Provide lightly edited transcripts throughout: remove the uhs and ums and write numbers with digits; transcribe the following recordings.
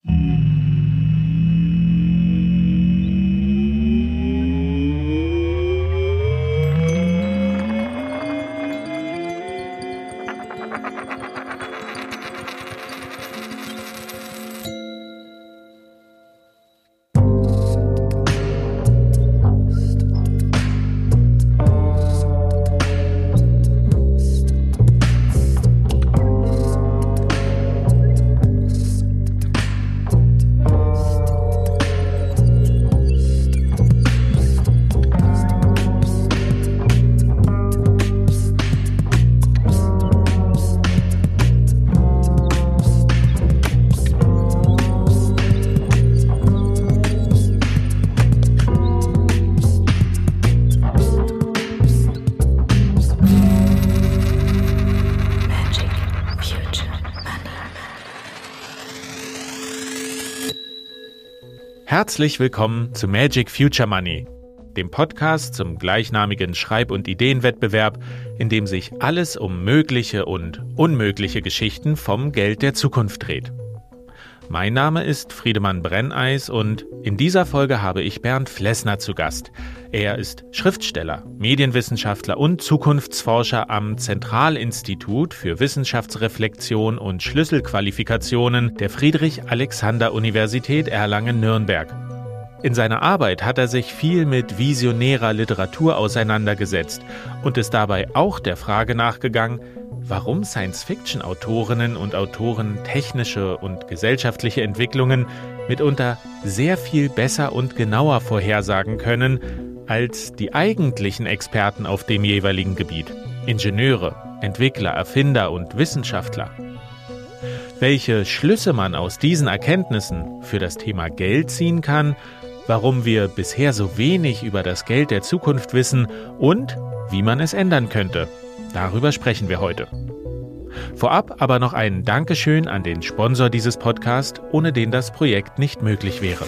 Herzlich willkommen zu Magic Future Money, dem Podcast zum gleichnamigen Schreib- und Ideenwettbewerb, in dem sich alles um mögliche und unmögliche Geschichten vom Geld der Zukunft dreht. Mein Name ist Friedemann Brenneis und in dieser Folge habe ich Bernd Flessner zu Gast. Er ist Schriftsteller, Medienwissenschaftler und Zukunftsforscher am Zentralinstitut für Wissenschaftsreflexion und Schlüsselqualifikationen der Friedrich-Alexander-Universität Erlangen-Nürnberg. In seiner Arbeit hat er sich viel mit visionärer Literatur auseinandergesetzt und ist dabei auch der Frage nachgegangen, warum Science-Fiction-Autorinnen und Autoren technische und gesellschaftliche Entwicklungen mitunter sehr viel besser und genauer vorhersagen können als die eigentlichen Experten auf dem jeweiligen Gebiet, Ingenieure, Entwickler, Erfinder und Wissenschaftler. Welche Schlüsse man aus diesen Erkenntnissen für das Thema Geld ziehen kann, warum wir bisher so wenig über das Geld der Zukunft wissen und wie man es ändern könnte. Darüber sprechen wir heute. Vorab aber noch ein Dankeschön an den Sponsor dieses Podcasts, ohne den das Projekt nicht möglich wäre.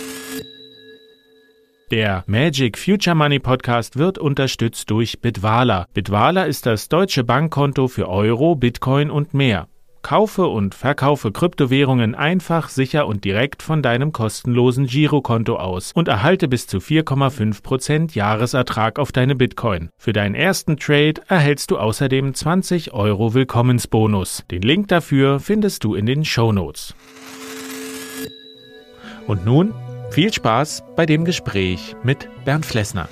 Der Magic Future Money Podcast wird unterstützt durch Bitwala. Bitwala ist das deutsche Bankkonto für Euro, Bitcoin und mehr. Kaufe und verkaufe Kryptowährungen einfach, sicher und direkt von deinem kostenlosen Girokonto aus und erhalte bis zu 4,5% Jahresertrag auf deine Bitcoin. Für deinen ersten Trade erhältst du außerdem 20 € Willkommensbonus. Den Link dafür findest du in den Shownotes. Und nun viel Spaß bei dem Gespräch mit Bernd Flessner.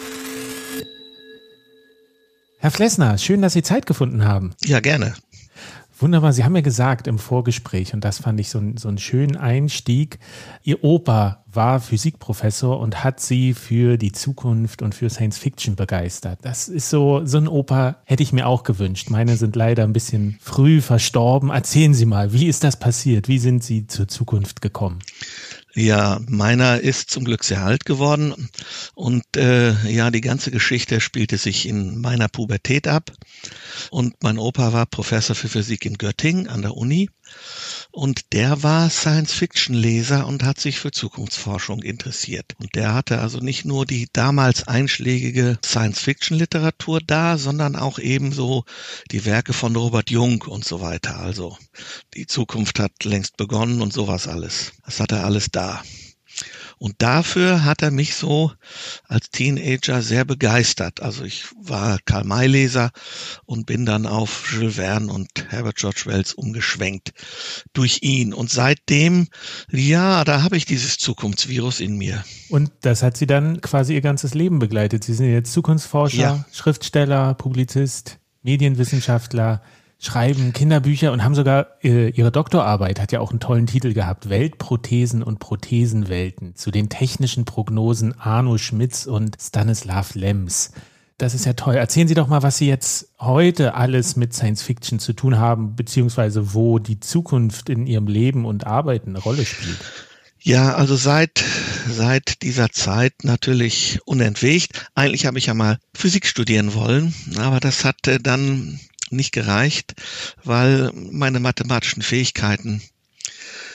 Herr Flessner, schön, dass Sie Zeit gefunden haben. Ja, gerne. Wunderbar, Sie haben ja gesagt im Vorgespräch, und das fand ich so einen schönen Einstieg, Ihr Opa war Physikprofessor und hat Sie für die Zukunft und für Science Fiction begeistert. Das ist so ein Opa hätte ich mir auch gewünscht. Meine sind leider ein bisschen früh verstorben. Erzählen Sie mal, wie ist das passiert? Wie sind Sie zur Zukunft gekommen? Ja, meiner ist zum Glück sehr alt geworden und die ganze Geschichte spielte sich in meiner Pubertät ab und mein Opa war Professor für Physik in Göttingen an der Uni und der war Science-Fiction-Leser und hat sich für Zukunftsforschung interessiert. Und der hatte also nicht nur die damals einschlägige Science-Fiction-Literatur da, sondern auch ebenso die Werke von Robert Jung und so weiter. Also die Zukunft hat längst begonnen und sowas alles. Das hat er alles da. Und dafür hat er mich so als Teenager sehr begeistert. Also ich war Karl-May-Leser und bin dann auf Jules Verne und Herbert George Wells umgeschwenkt durch ihn. Und seitdem, da habe ich dieses Zukunftsvirus in mir. Und das hat Sie dann quasi Ihr ganzes Leben begleitet. Sie sind jetzt Zukunftsforscher, Schriftsteller, Publizist, Medienwissenschaftler, schreiben Kinderbücher und haben sogar ihre Doktorarbeit, hat ja auch einen tollen Titel gehabt, Weltprothesen und Prothesenwelten zu den technischen Prognosen Arno Schmitz und Stanislav Lems. Das ist ja toll. Erzählen Sie doch mal, was Sie jetzt heute alles mit Science Fiction zu tun haben, beziehungsweise wo die Zukunft in Ihrem Leben und Arbeiten eine Rolle spielt. Ja, also seit dieser Zeit natürlich unentwegt. Eigentlich habe ich ja mal Physik studieren wollen, aber das hat dann nicht gereicht, weil meine mathematischen Fähigkeiten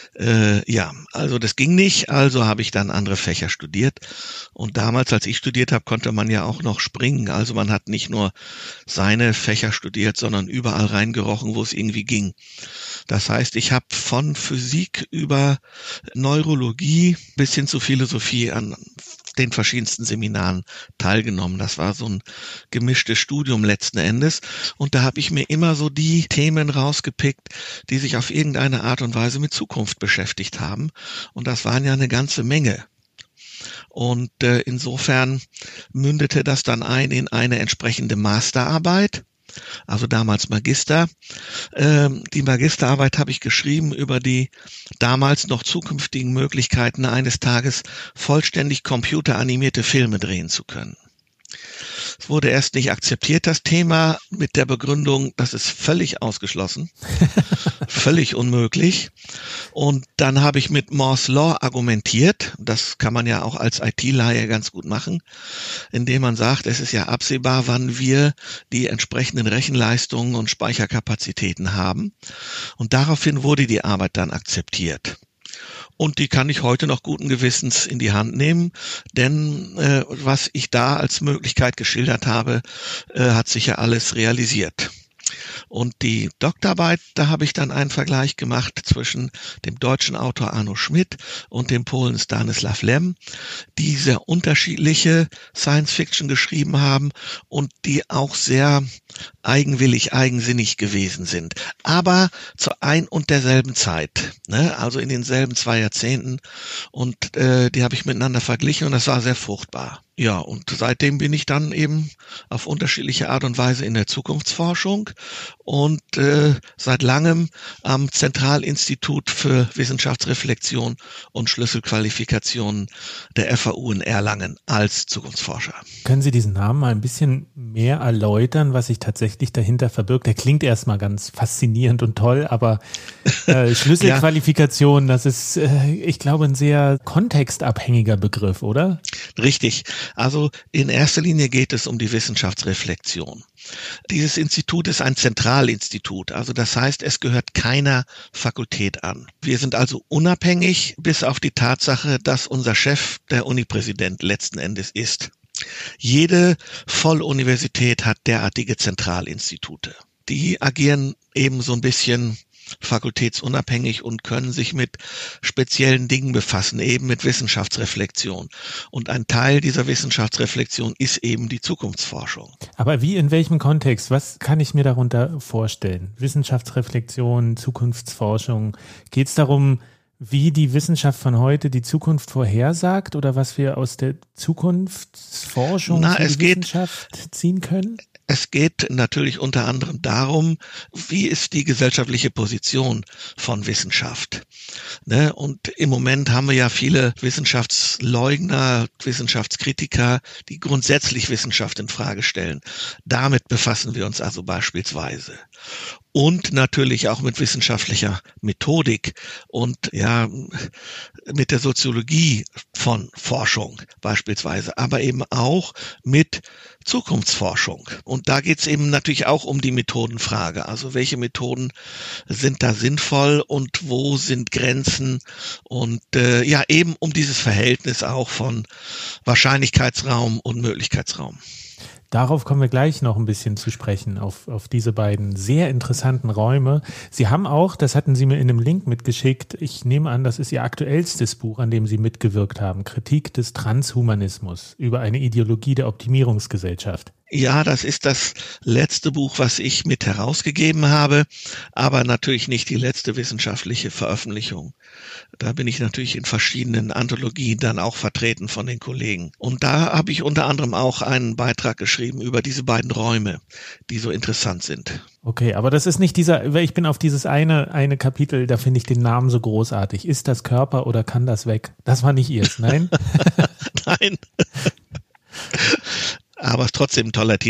Ja, also das ging nicht, also habe ich dann andere Fächer studiert. Und damals, als ich studiert habe, konnte man ja auch noch springen. Also man hat nicht nur seine Fächer studiert, sondern überall reingerochen, wo es irgendwie ging. Das heißt, ich habe von Physik über Neurologie bis hin zu Philosophie an den verschiedensten Seminaren teilgenommen. Das war so ein gemischtes Studium letzten Endes. Und da habe ich mir immer so die Themen rausgepickt, die sich auf irgendeine Art und Weise mit Zukunft beschäftigt haben. Und das waren ja eine ganze Menge. Und insofern mündete das dann in eine entsprechende Masterarbeit. Also damals Magister. Die Magisterarbeit habe ich geschrieben über die damals noch zukünftigen Möglichkeiten, eines Tages vollständig computeranimierte Filme drehen zu können. Es wurde erst nicht akzeptiert, das Thema, mit der Begründung, das ist völlig ausgeschlossen, völlig unmöglich. Und dann habe ich mit Moore's Law argumentiert, das kann man ja auch als IT-Laie ganz gut machen, indem man sagt, es ist ja absehbar, wann wir die entsprechenden Rechenleistungen und Speicherkapazitäten haben. Und daraufhin wurde die Arbeit dann akzeptiert. Und die kann ich heute noch guten Gewissens in die Hand nehmen, denn was ich da als Möglichkeit geschildert habe, hat sich ja alles realisiert. Und die Doktorarbeit, da habe ich dann einen Vergleich gemacht zwischen dem deutschen Autor Arno Schmidt und dem Polen Stanislaw Lem, die sehr unterschiedliche Science-Fiction geschrieben haben und die auch sehr eigenwillig, eigensinnig gewesen sind. Aber zu ein und derselben Zeit, ne? Also in denselben 2 Jahrzehnten. Und die habe ich miteinander verglichen und das war sehr fruchtbar. Ja, und seitdem bin ich dann eben auf unterschiedliche Art und Weise in der Zukunftsforschung und seit langem am Zentralinstitut für Wissenschaftsreflexion und Schlüsselqualifikationen der FAU in Erlangen als Zukunftsforscher. Können Sie diesen Namen mal ein bisschen mehr erläutern, was sich tatsächlich dahinter verbirgt? Der klingt erstmal ganz faszinierend und toll, aber Schlüsselqualifikation, das ist, ich glaube, ein sehr kontextabhängiger Begriff, oder? Richtig. Also in erster Linie geht es um die Wissenschaftsreflexion. Dieses Institut ist ein Zentralinstitut, also das heißt, es gehört keiner Fakultät an. Wir sind also unabhängig, bis auf die Tatsache, dass unser Chef der Unipräsident letzten Endes ist. Jede Volluniversität hat derartige Zentralinstitute. Die agieren eben so ein bisschen fakultätsunabhängig und können sich mit speziellen Dingen befassen, eben mit Wissenschaftsreflexion. Und ein Teil dieser Wissenschaftsreflexion ist eben die Zukunftsforschung. Aber wie, in welchem Kontext? Was kann ich mir darunter vorstellen? Wissenschaftsreflexion, Zukunftsforschung. Geht es darum, wie die Wissenschaft von heute die Zukunft vorhersagt oder was wir aus der Zukunftsforschung für die Wissenschaft ziehen können? Es geht natürlich unter anderem darum, wie ist die gesellschaftliche Position von Wissenschaft. Ne? Und im Moment haben wir ja viele Wissenschaftsleugner, Wissenschaftskritiker, die grundsätzlich Wissenschaft in Frage stellen. Damit befassen wir uns also beispielsweise. Und natürlich auch mit wissenschaftlicher Methodik und ja mit der Soziologie von Forschung beispielsweise, aber eben auch mit Zukunftsforschung. Und da geht es eben natürlich auch um die Methodenfrage. Also welche Methoden sind da sinnvoll und wo sind Grenzen? Und ja eben um dieses Verhältnis auch von Wahrscheinlichkeitsraum und Möglichkeitsraum. Darauf kommen wir gleich noch ein bisschen zu sprechen, auf diese beiden sehr interessanten Räume. Sie haben auch, das hatten Sie mir in einem Link mitgeschickt, ich nehme an, das ist Ihr aktuellstes Buch, an dem Sie mitgewirkt haben, Kritik des Transhumanismus über eine Ideologie der Optimierungsgesellschaft. Ja, das ist das letzte Buch, was ich mit herausgegeben habe, aber natürlich nicht die letzte wissenschaftliche Veröffentlichung. Da bin ich natürlich in verschiedenen Anthologien dann auch vertreten von den Kollegen. Und da habe ich unter anderem auch einen Beitrag geschrieben über diese beiden Räume, die so interessant sind. Okay, aber das ist nicht ich bin auf dieses eine Kapitel, da finde ich den Namen so großartig. Ist das Körper oder kann das weg? Das war nicht Ihrs, nein? Nein. Aber es ist trotzdem ein toller Titel.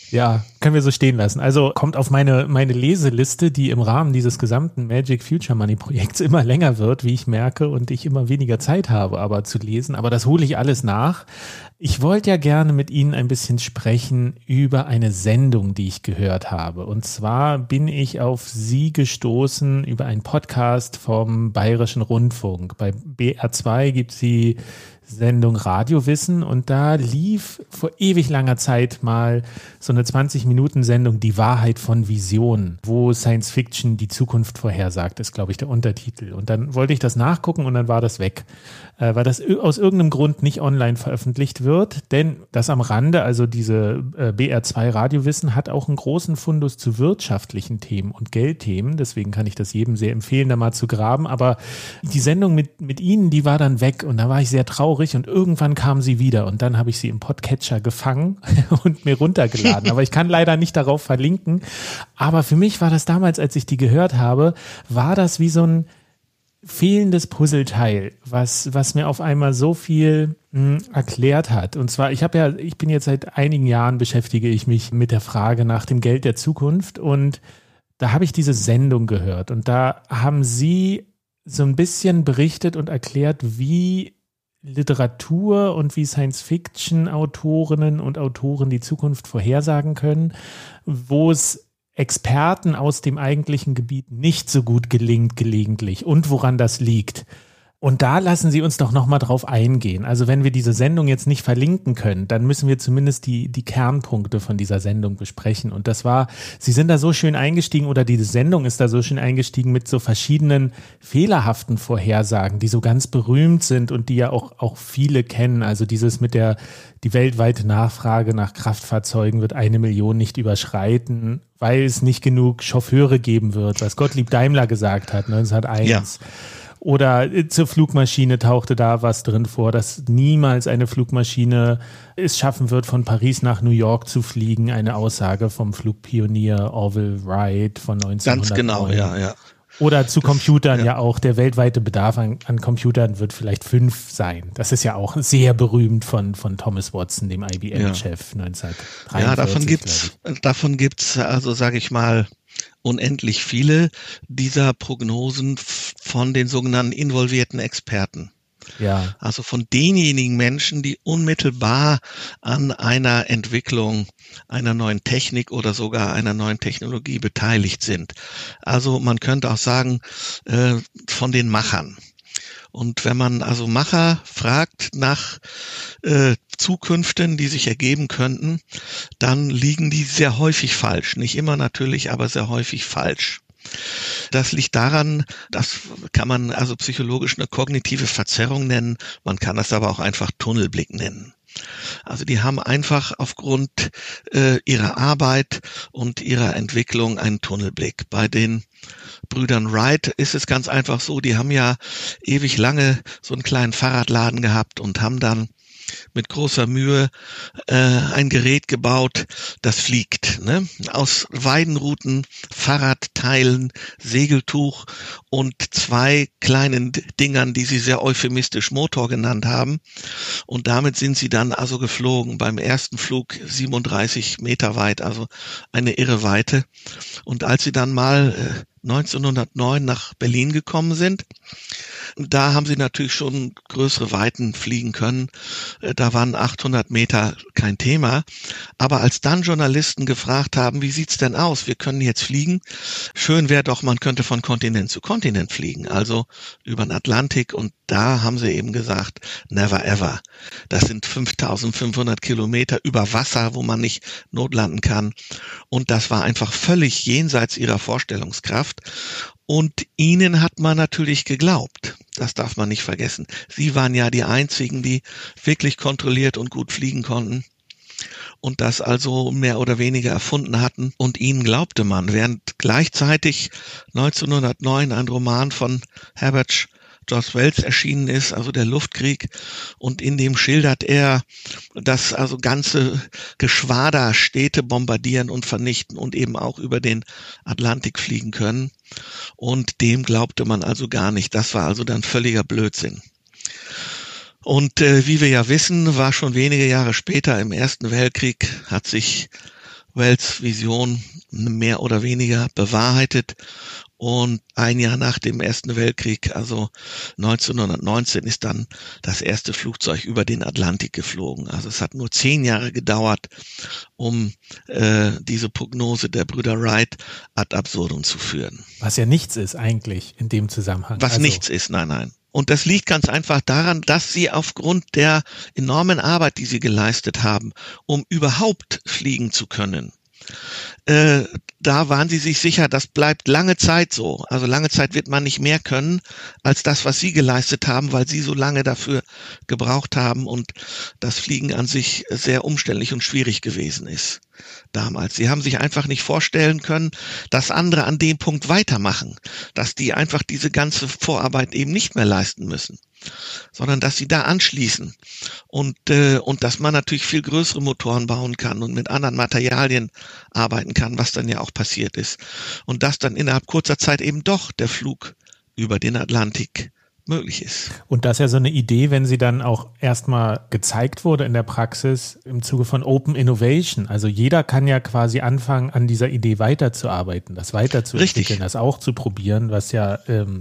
Ja, können wir so stehen lassen. Also kommt auf meine Leseliste, die im Rahmen dieses gesamten Magic Future Money Projekts immer länger wird, wie ich merke, und ich immer weniger Zeit habe, aber zu lesen. Aber das hole ich alles nach. Ich wollte ja gerne mit Ihnen ein bisschen sprechen über eine Sendung, die ich gehört habe. Und zwar bin ich auf Sie gestoßen über einen Podcast vom Bayerischen Rundfunk. Bei BR2 gibt es die Sendung Radiowissen und da lief vor ewig langer Zeit mal so eine 20-Minuten-Sendung Die Wahrheit von Visionen, wo Science Fiction die Zukunft vorhersagt, ist glaube ich der Untertitel. Und dann wollte ich das nachgucken und dann war das weg, weil das aus irgendeinem Grund nicht online veröffentlicht wird, denn das am Rande, also diese BR2 Radiowissen hat auch einen großen Fundus zu wirtschaftlichen Themen und Geldthemen, deswegen kann ich das jedem sehr empfehlen, da mal zu graben, aber die Sendung mit Ihnen, die war dann weg und da war ich sehr traurig und irgendwann kam sie wieder und dann habe ich sie im Podcatcher gefangen und mir runtergeladen, aber ich kann leider nicht darauf verlinken, aber für mich war das damals, als ich die gehört habe, war das wie so ein fehlendes Puzzleteil, was mir auf einmal so viel erklärt hat. Und zwar, ich bin jetzt seit einigen Jahren beschäftige ich mich mit der Frage nach dem Geld der Zukunft und da habe ich diese Sendung gehört und da haben Sie so ein bisschen berichtet und erklärt, wie Literatur und wie Science-Fiction-Autorinnen und Autoren die Zukunft vorhersagen können, wo es Experten aus dem eigentlichen Gebiet nicht so gut gelingt gelegentlich und woran das liegt. Und da lassen Sie uns doch nochmal drauf eingehen. Also wenn wir diese Sendung jetzt nicht verlinken können, dann müssen wir zumindest die Kernpunkte von dieser Sendung besprechen. Und das war, Sie sind da so schön eingestiegen oder diese Sendung ist da so schön eingestiegen mit so verschiedenen fehlerhaften Vorhersagen, die so ganz berühmt sind und die ja auch viele kennen. Also dieses mit die weltweite Nachfrage nach Kraftfahrzeugen wird 1 Million nicht überschreiten, weil es nicht genug Chauffeure geben wird, was Gottlieb Daimler gesagt hat 1901. Ja. Oder zur Flugmaschine tauchte da was drin vor, dass niemals eine Flugmaschine es schaffen wird, von Paris nach New York zu fliegen. Eine Aussage vom Flugpionier Orville Wright von 1909. Ganz genau, ja. Oder zu Computern ja auch. Der weltweite Bedarf an Computern wird vielleicht 5 sein. Das ist ja auch sehr berühmt von Thomas Watson, dem IBM-Chef 1943. Ja, davon gibt's also, sage ich mal, unendlich viele dieser Prognosen von den sogenannten involvierten Experten. Ja. Also von denjenigen Menschen, die unmittelbar an einer Entwicklung einer neuen Technik oder sogar einer neuen Technologie beteiligt sind. Also man könnte auch sagen, von den Machern. Und wenn man also Macher fragt nach Zukünften, die sich ergeben könnten, dann liegen die sehr häufig falsch. Nicht immer natürlich, aber sehr häufig falsch. Das liegt daran, das kann man also psychologisch eine kognitive Verzerrung nennen, man kann das aber auch einfach Tunnelblick nennen. Also die haben einfach aufgrund ihrer Arbeit und ihrer Entwicklung einen Tunnelblick. Bei den Brüdern Wright ist es ganz einfach so, die haben ja ewig lange so einen kleinen Fahrradladen gehabt und haben dann mit großer Mühe ein Gerät gebaut, das fliegt. Ne? Aus Weidenruten, Fahrradteilen, Segeltuch und 2 kleinen Dingern, die sie sehr euphemistisch Motor genannt haben. Und damit sind sie dann also geflogen. Beim ersten Flug 37 Meter weit, also eine irre Weite. Und als sie dann mal 1909 nach Berlin gekommen sind, da haben sie natürlich schon größere Weiten fliegen können. Da waren 800 Meter kein Thema. Aber als dann Journalisten gefragt haben, wie sieht's denn aus? Wir können jetzt fliegen. Schön wäre doch, man könnte von Kontinent zu Kontinent fliegen, also über den Atlantik. Und da haben sie eben gesagt, never ever. Das sind 5500 Kilometer über Wasser, wo man nicht notlanden kann. Und das war einfach völlig jenseits ihrer Vorstellungskraft. Und ihnen hat man natürlich geglaubt. Das darf man nicht vergessen. Sie waren ja die einzigen, die wirklich kontrolliert und gut fliegen konnten und das also mehr oder weniger erfunden hatten. Und ihnen glaubte man, während gleichzeitig 1909 ein Roman von Herbert George Wells erschienen ist, also der Luftkrieg, und in dem schildert er, dass also ganze Geschwader Städte bombardieren und vernichten und eben auch über den Atlantik fliegen können. Und dem glaubte man also gar nicht. Das war also dann völliger Blödsinn. Und wie wir ja wissen, war schon wenige Jahre später im Ersten Weltkrieg, hat sich Wells Vision mehr oder weniger bewahrheitet. Und ein Jahr nach dem Ersten Weltkrieg, also 1919, ist dann das erste Flugzeug über den Atlantik geflogen. Also es hat nur 10 Jahre gedauert, um diese Prognose der Brüder Wright ad absurdum zu führen. Was ja nichts ist eigentlich in dem Zusammenhang. Was nichts ist, nein. Und das liegt ganz einfach daran, dass sie aufgrund der enormen Arbeit, die sie geleistet haben, um überhaupt fliegen zu können, da waren sie sich sicher, das bleibt lange Zeit so. Also lange Zeit wird man nicht mehr können als das, was sie geleistet haben, weil sie so lange dafür gebraucht haben und das Fliegen an sich sehr umständlich und schwierig gewesen ist damals. Sie haben sich einfach nicht vorstellen können, dass andere an dem Punkt weitermachen, dass die einfach diese ganze Vorarbeit eben nicht mehr leisten müssen, sondern dass sie da anschließen und dass man natürlich viel größere Motoren bauen kann und mit anderen Materialien arbeiten kann, was dann ja auch passiert ist. Und dass dann innerhalb kurzer Zeit eben doch der Flug über den Atlantik möglich ist. Und das ist ja so eine Idee, wenn sie dann auch erstmal gezeigt wurde in der Praxis im Zuge von Open Innovation. Also jeder kann ja quasi anfangen, an dieser Idee weiterzuarbeiten, das weiterzuentwickeln, das auch zu probieren, was ja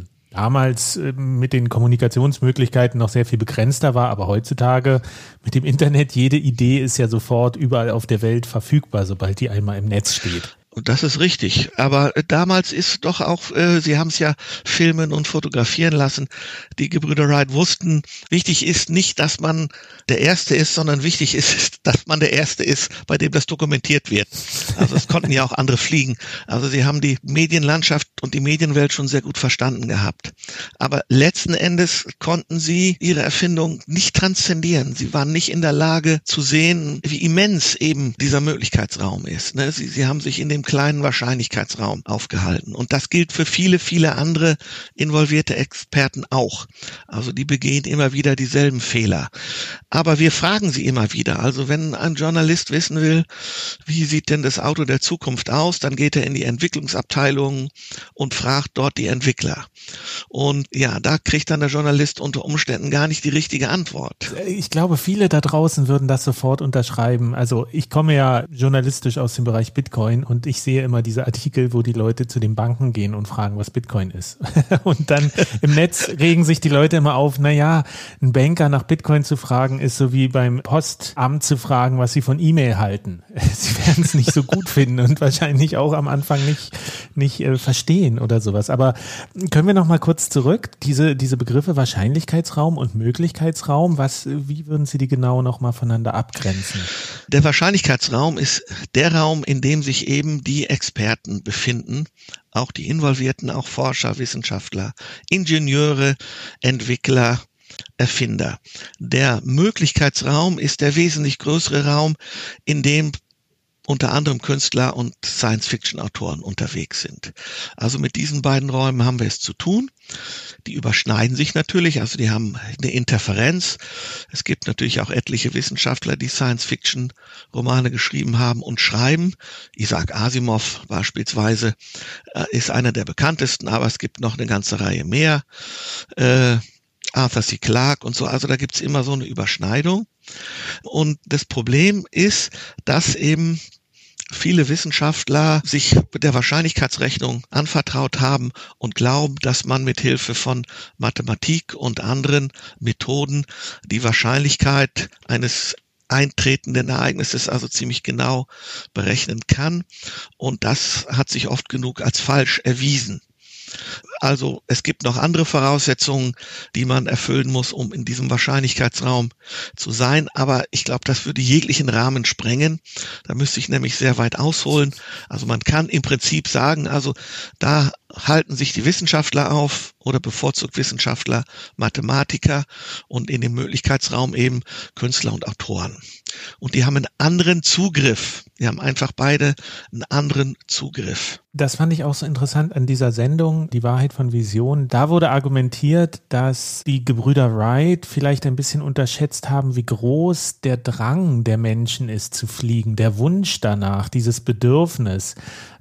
damals mit den Kommunikationsmöglichkeiten noch sehr viel begrenzter war, aber heutzutage mit dem Internet, jede Idee ist ja sofort überall auf der Welt verfügbar, sobald die einmal im Netz steht. Das ist richtig, aber damals ist doch auch, Sie haben es ja filmen und fotografieren lassen, die Gebrüder Wright wussten, wichtig ist nicht, dass man der Erste ist, sondern wichtig ist, dass man der Erste ist, bei dem das dokumentiert wird. Also es konnten ja auch andere fliegen. Also sie haben die Medienlandschaft und die Medienwelt schon sehr gut verstanden gehabt. Aber letzten Endes konnten sie ihre Erfindung nicht transzendieren. Sie waren nicht in der Lage zu sehen, wie immens eben dieser Möglichkeitsraum ist. Sie haben sich in dem kleinen Wahrscheinlichkeitsraum aufgehalten. Und das gilt für viele, viele andere involvierte Experten auch. Also die begehen immer wieder dieselben Fehler. Aber wir fragen sie immer wieder. Also wenn ein Journalist wissen will, wie sieht denn das Auto der Zukunft aus, dann geht er in die Entwicklungsabteilung und fragt dort die Entwickler. Und ja, da kriegt dann der Journalist unter Umständen gar nicht die richtige Antwort. Ich glaube, viele da draußen würden das sofort unterschreiben. Also ich komme ja journalistisch aus dem Bereich Bitcoin und ich sehe immer diese Artikel, wo die Leute zu den Banken gehen und fragen, was Bitcoin ist. Und dann im Netz regen sich die Leute immer auf, naja, ein Banker nach Bitcoin zu fragen, ist so wie beim Postamt zu fragen, was sie von E-Mail halten. Sie werden es nicht so gut finden und wahrscheinlich auch am Anfang nicht verstehen oder sowas. Aber können wir noch mal kurz zurück, diese Begriffe Wahrscheinlichkeitsraum und Möglichkeitsraum, wie würden Sie die genau noch mal voneinander abgrenzen? Der Wahrscheinlichkeitsraum ist der Raum, in dem sich eben die Experten befinden, auch die Involvierten, auch Forscher, Wissenschaftler, Ingenieure, Entwickler, Erfinder. Der Möglichkeitsraum ist der wesentlich größere Raum, in dem unter anderem Künstler und Science-Fiction-Autoren unterwegs sind. Also mit diesen beiden Räumen haben wir es zu tun. Die überschneiden sich natürlich, also die haben eine Interferenz. Es gibt natürlich auch etliche Wissenschaftler, die Science-Fiction-Romane geschrieben haben und schreiben. Isaac Asimov beispielsweise ist einer der bekanntesten, aber es gibt noch eine ganze Reihe mehr. Arthur C. Clarke und so, also da gibt's immer so eine Überschneidung. Und das Problem ist, dass eben viele Wissenschaftler sich der Wahrscheinlichkeitsrechnung anvertraut haben und glauben, dass man mit Hilfe von Mathematik und anderen Methoden die Wahrscheinlichkeit eines eintretenden Ereignisses also ziemlich genau berechnen kann. Und das hat sich oft genug als falsch erwiesen. Also es gibt noch andere Voraussetzungen, die man erfüllen muss, um in diesem Wahrscheinlichkeitsraum zu sein. Aber ich glaube, das würde jeglichen Rahmen sprengen. Da müsste ich nämlich sehr weit ausholen. Also man kann im Prinzip sagen, also da halten sich die Wissenschaftler auf oder bevorzugt Wissenschaftler, Mathematiker und in dem Möglichkeitsraum eben Künstler und Autoren. Und die haben einen anderen Zugriff. Die haben einfach beide einen anderen Zugriff. Das fand ich auch so interessant an dieser Sendung, die Wahrheit von Vision. Da wurde argumentiert, dass die Gebrüder Wright vielleicht ein bisschen unterschätzt haben, wie groß der Drang der Menschen ist zu fliegen, der Wunsch danach, dieses Bedürfnis.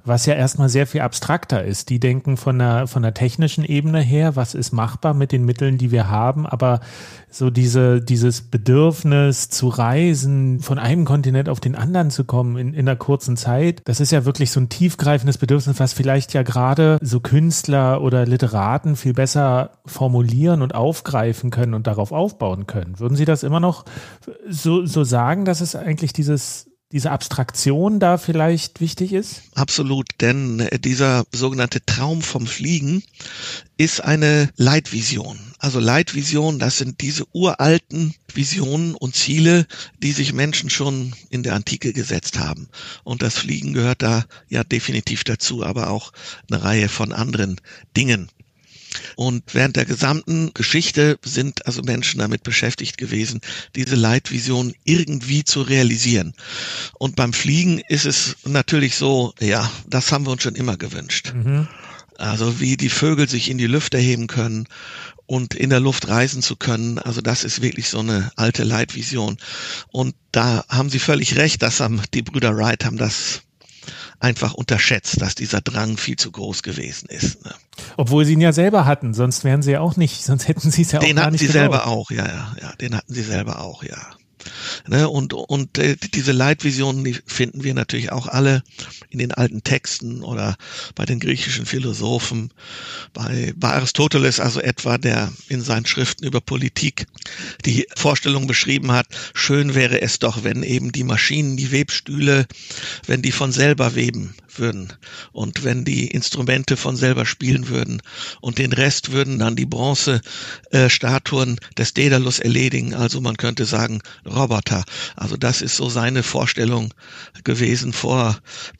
Was ja erstmal sehr viel abstrakter ist. Die denken von der technischen Ebene her, was ist machbar mit den Mitteln, die wir haben, aber so dieses Bedürfnis zu reisen, von einem Kontinent auf den anderen zu kommen in einer kurzen Zeit, das ist ja wirklich so ein tiefgreifendes Bedürfnis, was vielleicht ja gerade so Künstler oder Literaten viel besser formulieren und aufgreifen können und darauf aufbauen können. Würden Sie das immer noch so sagen, dass es eigentlich diese Abstraktion da vielleicht wichtig ist? Absolut, denn dieser sogenannte Traum vom Fliegen ist eine Leitvision. Also Leitvision, das sind diese uralten Visionen und Ziele, die sich Menschen schon in der Antike gesetzt haben. Und das Fliegen gehört da ja definitiv dazu, aber auch eine Reihe von anderen Dingen. Und während der gesamten Geschichte sind also Menschen damit beschäftigt gewesen, diese Leitvision irgendwie zu realisieren. Und beim Fliegen ist es natürlich so, ja, das haben wir uns schon immer gewünscht. Mhm. Also wie die Vögel sich in die Lüfte heben können und in der Luft reisen zu können, also das ist wirklich so eine alte Leitvision. Und da haben Sie völlig recht, die Brüder Wright haben das einfach unterschätzt, dass dieser Drang viel zu groß gewesen ist. Ne? Obwohl sie ihn ja selber hatten, sonst wären sie ja auch nicht, sonst hätten sie es ja auch gar nicht Den hatten sie gebaut. selber auch, ja, den hatten sie selber auch, ja. Ne, und diese Leitvisionen, die finden wir natürlich auch alle in den alten Texten oder bei den griechischen Philosophen, bei Aristoteles also etwa, der in seinen Schriften über Politik die Vorstellung beschrieben hat, schön wäre es doch, wenn eben die Maschinen, die Webstühle, wenn die von selber weben würden und wenn die Instrumente von selber spielen würden und den Rest würden dann die Bronzestatuen des Daedalus erledigen, also man könnte sagen Roboter. Also das ist so seine Vorstellung gewesen vor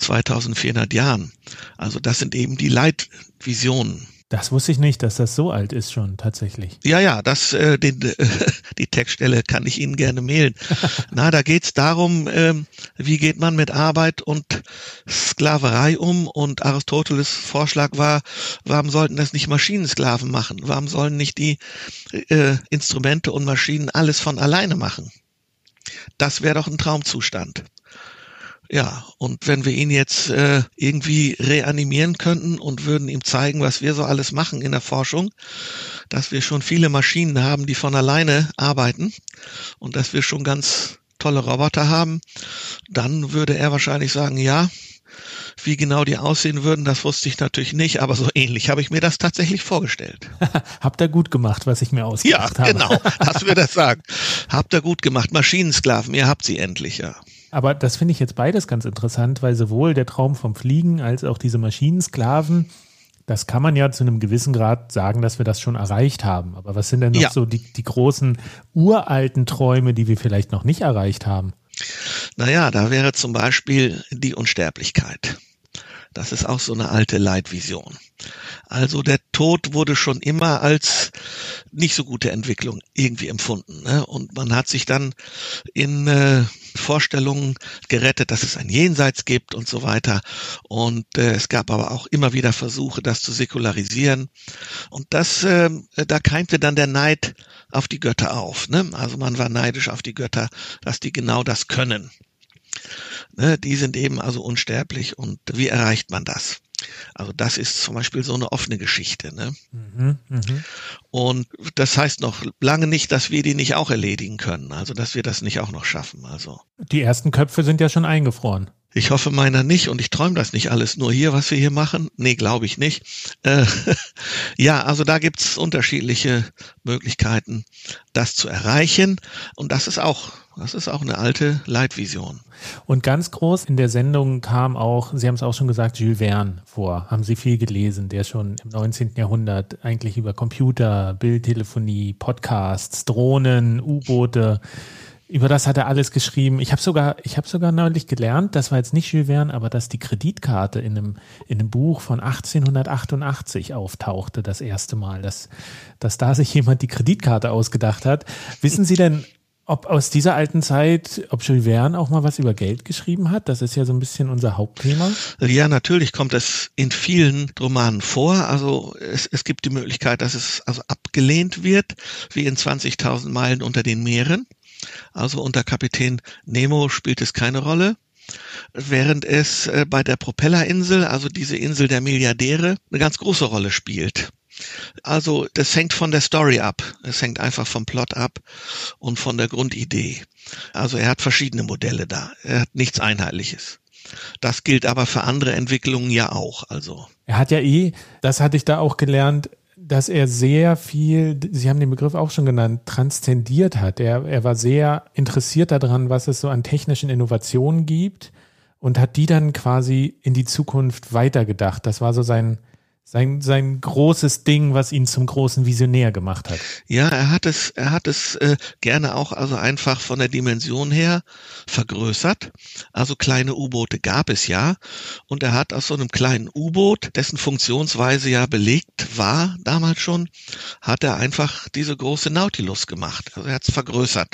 2400 Jahren. Also das sind eben die Leitvisionen. Das wusste ich nicht, dass das so alt ist schon tatsächlich. Ja, die Textstelle kann ich Ihnen gerne mailen. Da geht's darum, wie geht man mit Arbeit und Sklaverei um? Und Aristoteles' Vorschlag war, warum sollten das nicht Maschinensklaven machen? Warum sollen nicht die Instrumente und Maschinen alles von alleine machen? Das wäre doch ein Traumzustand. Ja, und wenn wir ihn jetzt irgendwie reanimieren könnten und würden ihm zeigen, was wir so alles machen in der Forschung, dass wir schon viele Maschinen haben, die von alleine arbeiten und dass wir schon ganz tolle Roboter haben, dann würde er wahrscheinlich sagen, ja, wie genau die aussehen würden, das wusste ich natürlich nicht, aber so ähnlich habe ich mir das tatsächlich vorgestellt. Habt ihr gut gemacht, was ich mir ausgedacht habe. Ja, genau, dass wir das sagen. Habt ihr gut gemacht. Maschinensklaven, ihr habt sie endlich, ja. Aber das finde ich jetzt beides ganz interessant, weil sowohl der Traum vom Fliegen als auch diese Maschinensklaven, das kann man ja zu einem gewissen Grad sagen, dass wir das schon erreicht haben. Aber was sind denn noch so die großen uralten Träume, die wir vielleicht noch nicht erreicht haben? Naja, da wäre zum Beispiel die Unsterblichkeit. Das ist auch so eine alte Leitvision. Also der Tod wurde schon immer als nicht so gute Entwicklung irgendwie empfunden. Ne? Und man hat sich dann in Vorstellungen gerettet, dass es ein Jenseits gibt und so weiter. Und es gab aber auch immer wieder Versuche, das zu säkularisieren. Und da keimte dann der Neid auf die Götter auf. Ne? Also man war neidisch auf die Götter, dass die genau das können. Ne? Die sind eben also unsterblich. Und wie erreicht man das? Also das ist zum Beispiel so eine offene Geschichte. Ne? Und das heißt noch lange nicht, dass wir die nicht auch erledigen können. Also dass wir das nicht auch noch schaffen. Also die ersten Köpfe sind ja schon eingefroren. Ich hoffe meiner nicht und ich träume das nicht alles nur hier, was wir hier machen. Nee, glaube ich nicht. Ja, also da gibt's unterschiedliche Möglichkeiten, das zu erreichen. Und das ist auch eine alte Leitvision. Und ganz groß in der Sendung kam auch, Sie haben es auch schon gesagt, Jules Verne vor. Haben Sie viel gelesen, der schon im 19. Jahrhundert eigentlich über Computer, Bildtelefonie, Podcasts, Drohnen, U-Boote, über das hat er alles geschrieben. Ich habe sogar neulich gelernt, das war jetzt nicht Jules Verne, aber dass die Kreditkarte in einem Buch von 1888 auftauchte das erste Mal, dass da sich jemand die Kreditkarte ausgedacht hat. Wissen Sie denn, ob aus dieser alten Zeit, ob Jules Verne auch mal was über Geld geschrieben hat? Das ist ja so ein bisschen unser Hauptthema. Ja, natürlich kommt es in vielen Romanen vor. Also es gibt die Möglichkeit, dass es also abgelehnt wird, wie in 20.000 Meilen unter den Meeren. Also unter Kapitän Nemo spielt es keine Rolle. während es bei der Propellerinsel, also diese Insel der Milliardäre, eine ganz große Rolle spielt. Also das hängt von der Story ab. Es hängt einfach vom Plot ab und von der Grundidee. Also er hat verschiedene Modelle da. Er hat nichts Einheitliches. Das gilt aber für andere Entwicklungen ja auch. Also er hat ja das hatte ich da auch gelernt, dass er sehr viel, Sie haben den Begriff auch schon genannt, transzendiert hat. Er war sehr interessiert daran, was es so an technischen Innovationen gibt und hat die dann quasi in die Zukunft weitergedacht. Das war so sein großes Ding, was ihn zum großen Visionär gemacht hat. Ja, er hat es gerne auch also einfach von der Dimension her vergrößert. Also kleine U-Boote gab es ja. Und er hat aus so einem kleinen U-Boot, dessen Funktionsweise ja belegt war damals schon, hat er einfach diese große Nautilus gemacht. Also er hat es vergrößert.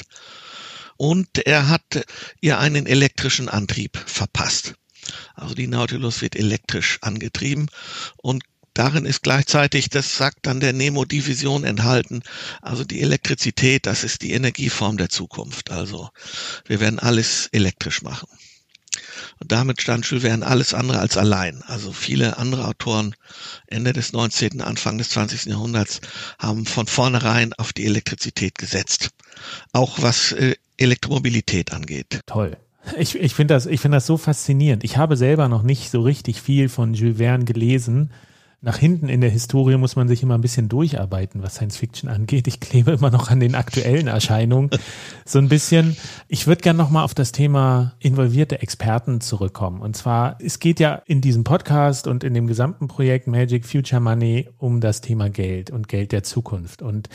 Und er hat ihr einen elektrischen Antrieb verpasst. Also die Nautilus wird elektrisch angetrieben und darin ist gleichzeitig, das sagt dann der Nemo-Division enthalten, also die Elektrizität, das ist die Energieform der Zukunft. Also wir werden alles elektrisch machen. Und damit stand Jules Verne alles andere als allein. Also viele andere Autoren Ende des 19., Anfang des 20. Jahrhunderts haben von vornherein auf die Elektrizität gesetzt. Auch was Elektromobilität angeht. Toll. Ich finde das so faszinierend. Ich habe selber noch nicht so richtig viel von Jules Verne gelesen. Nach hinten in der Historie muss man sich immer ein bisschen durcharbeiten, was Science Fiction angeht. Ich klebe immer noch an den aktuellen Erscheinungen so ein bisschen. Ich würde gerne nochmal auf das Thema involvierte Experten zurückkommen. Und zwar, es geht ja in diesem Podcast und in dem gesamten Projekt Magic Future Money um das Thema Geld und Geld der Zukunft. Und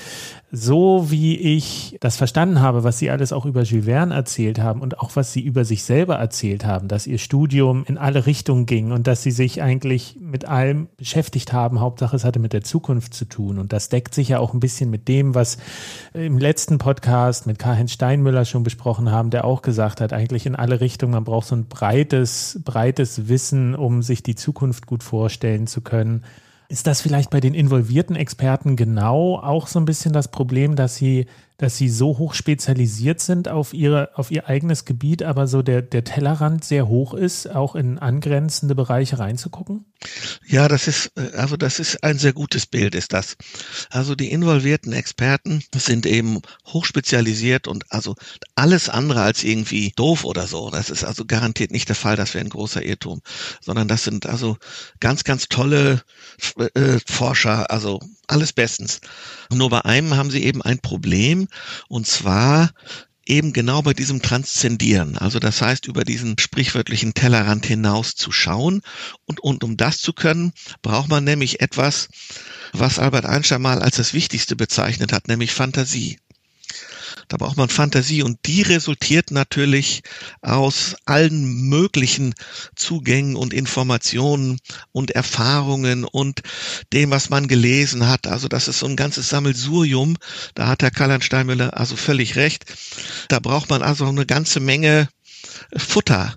so wie ich das verstanden habe, was Sie alles auch über Jules Verne erzählt haben und auch was Sie über sich selber erzählt haben, dass Ihr Studium in alle Richtungen ging und dass Sie sich eigentlich mit allem beschäftigt haben. Hauptsache, es hatte mit der Zukunft zu tun. Und das deckt sich ja auch ein bisschen mit dem, was im letzten Podcast mit Karl-Heinz Steinmüller schon besprochen haben, der auch gesagt hat, eigentlich in alle Richtungen, man braucht so ein breites Wissen, um sich die Zukunft gut vorstellen zu können. Ist das vielleicht bei den involvierten Experten genau auch so ein bisschen das Problem, dass sie so hoch spezialisiert sind auf ihr eigenes Gebiet, aber so der Tellerrand sehr hoch ist, auch in angrenzende Bereiche reinzugucken? Ja, das ist ein sehr gutes Bild, ist das. Also die involvierten Experten sind eben hochspezialisiert und also alles andere als irgendwie doof oder so. Das ist also garantiert nicht der Fall, das wäre ein großer Irrtum, sondern das sind also ganz, ganz tolle Forscher, also alles bestens. Nur bei einem haben sie eben ein Problem, und zwar eben genau bei diesem Transzendieren. Also das heißt, über diesen sprichwörtlichen Tellerrand hinaus zu schauen. Und um das zu können, braucht man nämlich etwas, was Albert Einstein mal als das Wichtigste bezeichnet hat, nämlich Fantasie. Da braucht man Fantasie und die resultiert natürlich aus allen möglichen Zugängen und Informationen und Erfahrungen und dem, was man gelesen hat. Also das ist so ein ganzes Sammelsurium. Da hat Herr Karl-Heinz Steinmüller also völlig recht. Da braucht man also eine ganze Menge Futter,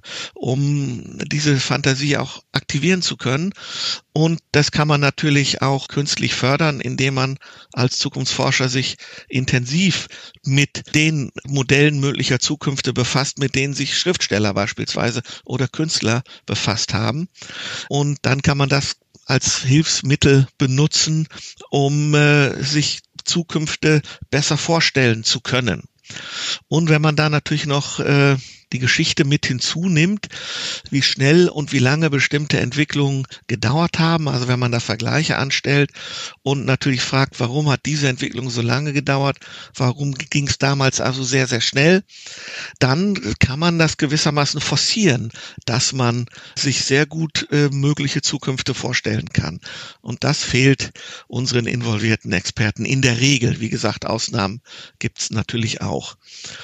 um diese Fantasie auch aktivieren zu können. Und das kann man natürlich auch künstlich fördern, indem man als Zukunftsforscher sich intensiv mit den Modellen möglicher Zukünfte befasst, mit denen sich Schriftsteller beispielsweise oder Künstler befasst haben. Und dann kann man das als Hilfsmittel benutzen, um sich Zukünfte besser vorstellen zu können. Und wenn man da natürlich noch die Geschichte mit hinzunimmt, wie schnell und wie lange bestimmte Entwicklungen gedauert haben, also wenn man da Vergleiche anstellt und natürlich fragt, warum hat diese Entwicklung so lange gedauert, warum ging es damals also sehr, sehr schnell, dann kann man das gewissermaßen forcieren, dass man sich sehr gut mögliche Zukünfte vorstellen kann. Und das fehlt unseren involvierten Experten in der Regel. Wie gesagt, Ausnahmen gibt es natürlich auch.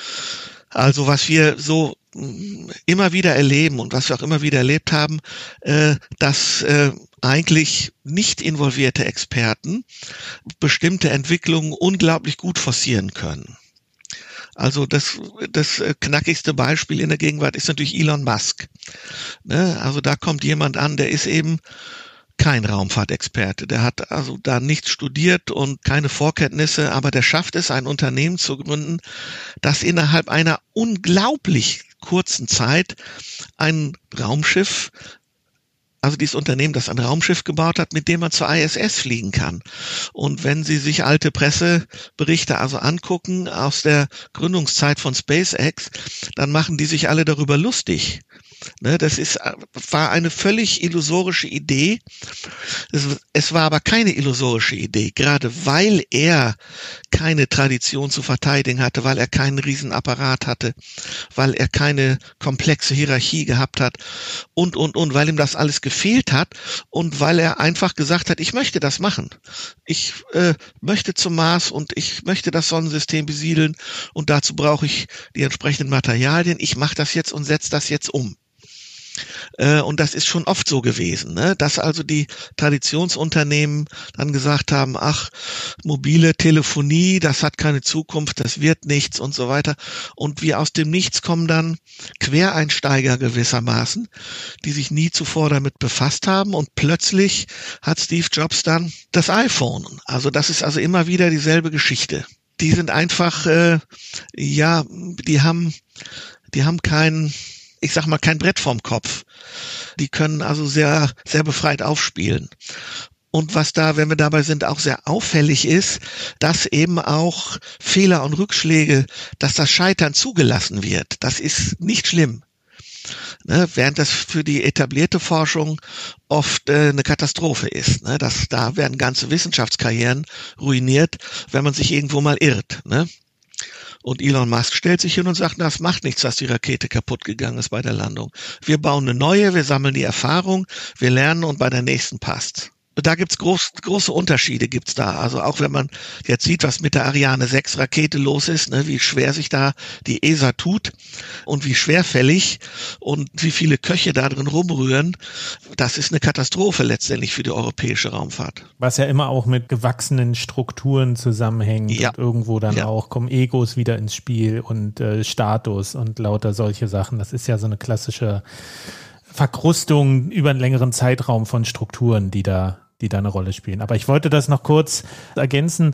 Also was wir so immer wieder erleben und was wir auch immer wieder erlebt haben, dass eigentlich nicht involvierte Experten bestimmte Entwicklungen unglaublich gut forcieren können. Also das knackigste Beispiel in der Gegenwart ist natürlich Elon Musk. Also da kommt jemand an, der ist eben kein Raumfahrtexperte. Der hat also da nichts studiert und keine Vorkenntnisse, aber der schafft es, ein Unternehmen zu gründen, das innerhalb einer unglaublich kurzen Zeit ein Raumschiff, also dieses Unternehmen, das ein Raumschiff gebaut hat, mit dem man zur ISS fliegen kann. Und wenn Sie sich alte Presseberichte also angucken aus der Gründungszeit von SpaceX, dann machen die sich alle darüber lustig. Das war eine völlig illusorische Idee. Es war aber keine illusorische Idee, gerade weil er keine Tradition zu verteidigen hatte, weil er keinen Riesenapparat hatte, weil er keine komplexe Hierarchie gehabt hat und, weil ihm das alles gefehlt hat und weil er einfach gesagt hat, ich möchte das machen. Ich möchte zum Mars und ich möchte das Sonnensystem besiedeln und dazu brauche ich die entsprechenden Materialien. Ich mache das jetzt und setze das jetzt um. Und das ist schon oft so gewesen, dass also die Traditionsunternehmen dann gesagt haben, ach, mobile Telefonie, das hat keine Zukunft, das wird nichts und so weiter. Und wie aus dem Nichts kommen dann Quereinsteiger gewissermaßen, die sich nie zuvor damit befasst haben und plötzlich hat Steve Jobs dann das iPhone. Also das ist also immer wieder dieselbe Geschichte. Die sind einfach, die haben kein Brett vorm Kopf. Die können also sehr, sehr befreit aufspielen. Und was da, wenn wir dabei sind, auch sehr auffällig ist, dass eben auch Fehler und Rückschläge, dass das Scheitern zugelassen wird. Das ist nicht schlimm. Während das für die etablierte Forschung oft eine Katastrophe ist. Da werden ganze Wissenschaftskarrieren ruiniert, wenn man sich irgendwo mal irrt. Und Elon Musk stellt sich hin und sagt, das macht nichts, dass die Rakete kaputt gegangen ist bei der Landung. Wir bauen eine neue, wir sammeln die Erfahrung, wir lernen und bei der nächsten passt's. Da gibt's große Unterschiede gibt's da. Also auch wenn man jetzt sieht, was mit der Ariane 6 Rakete los ist, wie schwer sich da die ESA tut und wie schwerfällig und wie viele Köche da drin rumrühren, das ist eine Katastrophe letztendlich für die europäische Raumfahrt. Was ja immer auch mit gewachsenen Strukturen zusammenhängt und irgendwo dann auch kommen Egos wieder ins Spiel und Status und lauter solche Sachen. Das ist ja so eine klassische Verkrustung über einen längeren Zeitraum von Strukturen, die da eine Rolle spielen. Aber ich wollte das noch kurz ergänzen,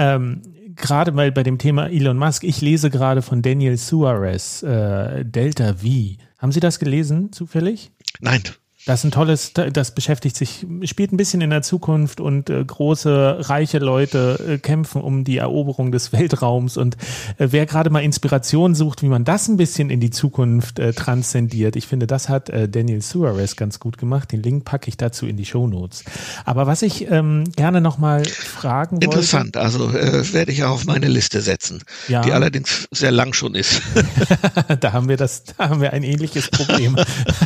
gerade mal bei dem Thema Elon Musk. Ich lese gerade von Daniel Suarez, Delta V. Haben Sie das gelesen, zufällig? Nein. Das ist ein tolles, das spielt ein bisschen in der Zukunft und große, reiche Leute kämpfen um die Eroberung des Weltraums und wer gerade mal Inspiration sucht, wie man das ein bisschen in die Zukunft transzendiert, ich finde, das hat Daniel Suarez ganz gut gemacht. Den Link packe ich dazu in die Shownotes. Aber was ich gerne nochmal fragen wollte. Interessant, also werde ich auch auf meine Liste setzen, die allerdings sehr lang schon ist. Da haben wir ein ähnliches Problem.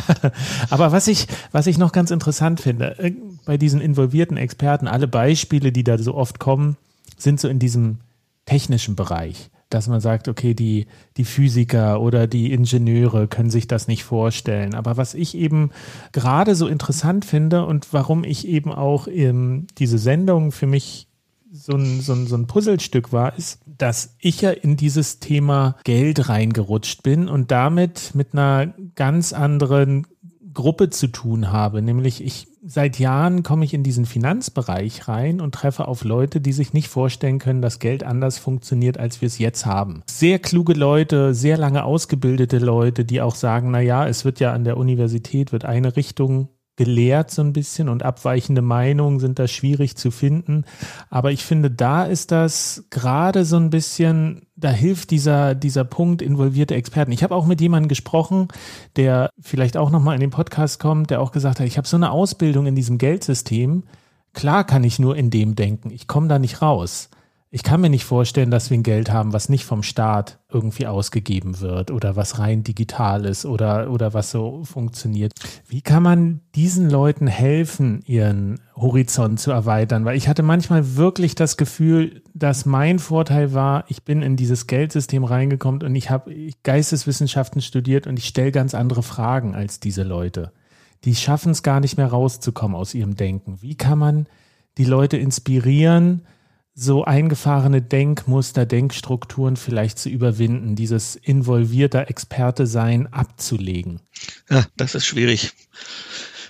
Aber was ich noch ganz interessant finde, bei diesen involvierten Experten, alle Beispiele, die da so oft kommen, sind so in diesem technischen Bereich, dass man sagt, okay, die Physiker oder die Ingenieure können sich das nicht vorstellen. Aber was ich eben gerade so interessant finde und warum ich eben auch diese Sendung für mich so ein Puzzlestück war, ist, dass ich ja in dieses Thema Geld reingerutscht bin und damit mit einer ganz anderen Gruppe zu tun habe, nämlich seit Jahren komme ich in diesen Finanzbereich rein und treffe auf Leute, die sich nicht vorstellen können, dass Geld anders funktioniert, als wir es jetzt haben. Sehr kluge Leute, sehr lange ausgebildete Leute, die auch sagen, es wird ja an der Universität wird eine Richtung gelehrt so ein bisschen und abweichende Meinungen sind da schwierig zu finden. Aber ich finde, da ist das gerade so ein bisschen, da hilft dieser Punkt involvierte Experten. Ich habe auch mit jemandem gesprochen, der vielleicht auch nochmal in den Podcast kommt, der auch gesagt hat, ich habe so eine Ausbildung in diesem Geldsystem. Klar kann ich nur in dem denken. Ich komme da nicht raus. Ich kann mir nicht vorstellen, dass wir ein Geld haben, was nicht vom Staat irgendwie ausgegeben wird oder was rein digital ist oder was so funktioniert. Wie kann man diesen Leuten helfen, ihren Horizont zu erweitern? Weil ich hatte manchmal wirklich das Gefühl, dass mein Vorteil war, ich bin in dieses Geldsystem reingekommen und ich habe Geisteswissenschaften studiert und ich stelle ganz andere Fragen als diese Leute. Die schaffen es gar nicht mehr rauszukommen aus ihrem Denken. Wie kann man die Leute inspirieren, so eingefahrene Denkmuster, Denkstrukturen vielleicht zu überwinden, dieses involvierter Experte-Sein abzulegen? Ja, das ist schwierig.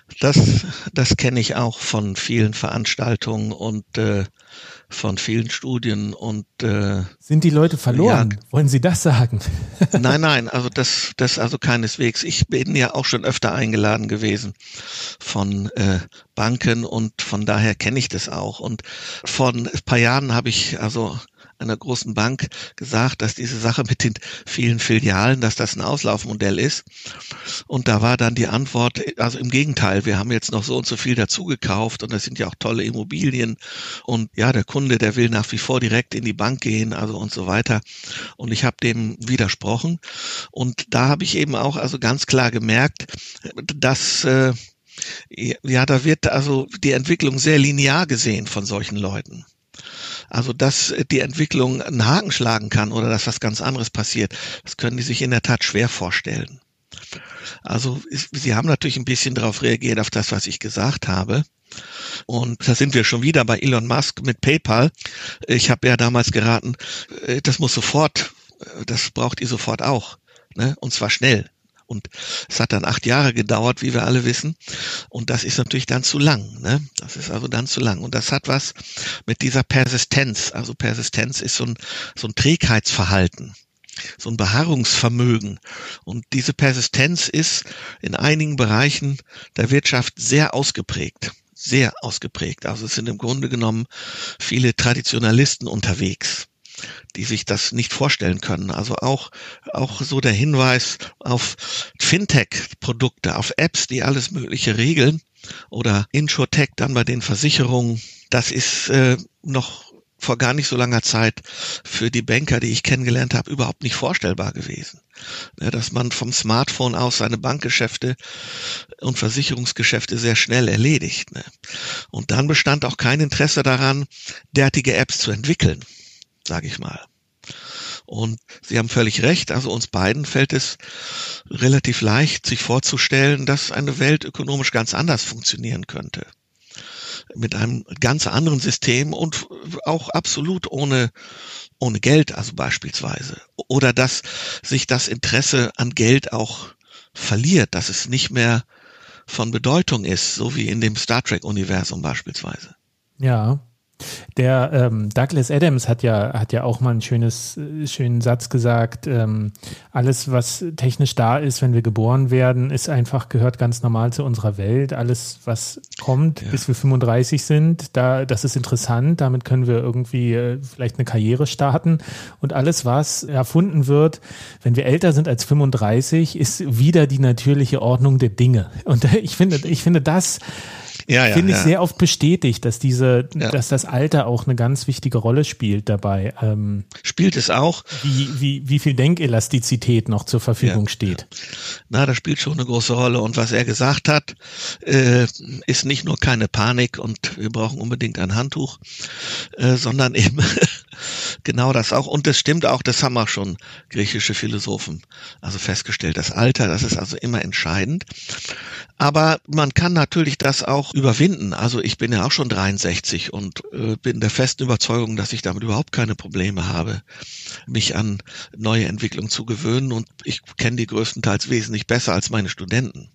Das kenne ich auch von vielen Veranstaltungen und von vielen Studien und sind die Leute verloren? Ja. Wollen Sie das sagen? Nein, also das also keineswegs. Ich bin ja auch schon öfter eingeladen gewesen von Banken und von daher kenne ich das auch. Und vor ein paar Jahren habe ich also einer großen Bank gesagt, dass diese Sache mit den vielen Filialen, dass das ein Auslaufmodell ist. Und da war dann die Antwort, also im Gegenteil, wir haben jetzt noch so und so viel dazugekauft und das sind ja auch tolle Immobilien und ja, der Kunde, der will nach wie vor direkt in die Bank gehen, also und so weiter. Und ich habe dem widersprochen und da habe ich eben auch also ganz klar gemerkt, dass da wird also die Entwicklung sehr linear gesehen von solchen Leuten. Also, dass die Entwicklung einen Haken schlagen kann oder dass was ganz anderes passiert, das können die sich in der Tat schwer vorstellen. Also, sie haben natürlich ein bisschen darauf reagiert, auf das, was ich gesagt habe. Und da sind wir schon wieder bei Elon Musk mit PayPal. Ich habe ja damals geraten, das braucht ihr sofort auch, ne? Und zwar schnell. Und es hat dann 8 Jahre gedauert, wie wir alle wissen. Und das ist natürlich dann zu lang, ne? Das ist also dann zu lang. Und das hat was mit dieser Persistenz. Also Persistenz ist so ein Trägheitsverhalten, so ein Beharrungsvermögen. Und diese Persistenz ist in einigen Bereichen der Wirtschaft sehr ausgeprägt. Sehr ausgeprägt. Also es sind im Grunde genommen viele Traditionalisten unterwegs, die sich das nicht vorstellen können. Also auch so der Hinweis auf Fintech-Produkte, auf Apps, die alles Mögliche regeln oder Insurtech dann bei den Versicherungen. Das ist noch vor gar nicht so langer Zeit für die Banker, die ich kennengelernt habe, überhaupt nicht vorstellbar gewesen. Dass man vom Smartphone aus seine Bankgeschäfte und Versicherungsgeschäfte sehr schnell erledigt. Und dann bestand auch kein Interesse daran, derartige Apps zu entwickeln, sage ich mal. Und Sie haben völlig recht, also uns beiden fällt es relativ leicht, sich vorzustellen, dass eine Welt ökonomisch ganz anders funktionieren könnte. Mit einem ganz anderen System und auch absolut ohne Geld, also beispielsweise. Oder dass sich das Interesse an Geld auch verliert, dass es nicht mehr von Bedeutung ist, so wie in dem Star Trek-Universum beispielsweise. Ja. Der Douglas Adams hat ja auch mal einen schönen Satz gesagt, alles, was technisch da ist, wenn wir geboren werden, gehört ganz normal zu unserer Welt. Alles, was kommt, bis wir 35 sind, das ist interessant, damit können wir irgendwie vielleicht eine Karriere starten. Und alles, was erfunden wird, wenn wir älter sind als 35, ist wieder die natürliche Ordnung der Dinge. Und ich finde das finde ich sehr oft bestätigt, dass dass das Alter auch eine ganz wichtige Rolle spielt dabei. Spielt es auch. Wie viel Denkelastizität noch zur Verfügung steht. Na, das spielt schon eine große Rolle. Und was er gesagt hat, ist nicht nur keine Panik und wir brauchen unbedingt ein Handtuch, sondern eben genau das auch. Und das stimmt auch, das haben auch schon griechische Philosophen also festgestellt. Das Alter, das ist also immer entscheidend. Aber man kann natürlich das auch überwinden. Also ich bin ja auch schon 63 und bin der festen Überzeugung, dass ich damit überhaupt keine Probleme habe, mich an neue Entwicklungen zu gewöhnen. Und ich kenne die größtenteils wesentlich besser als meine Studenten.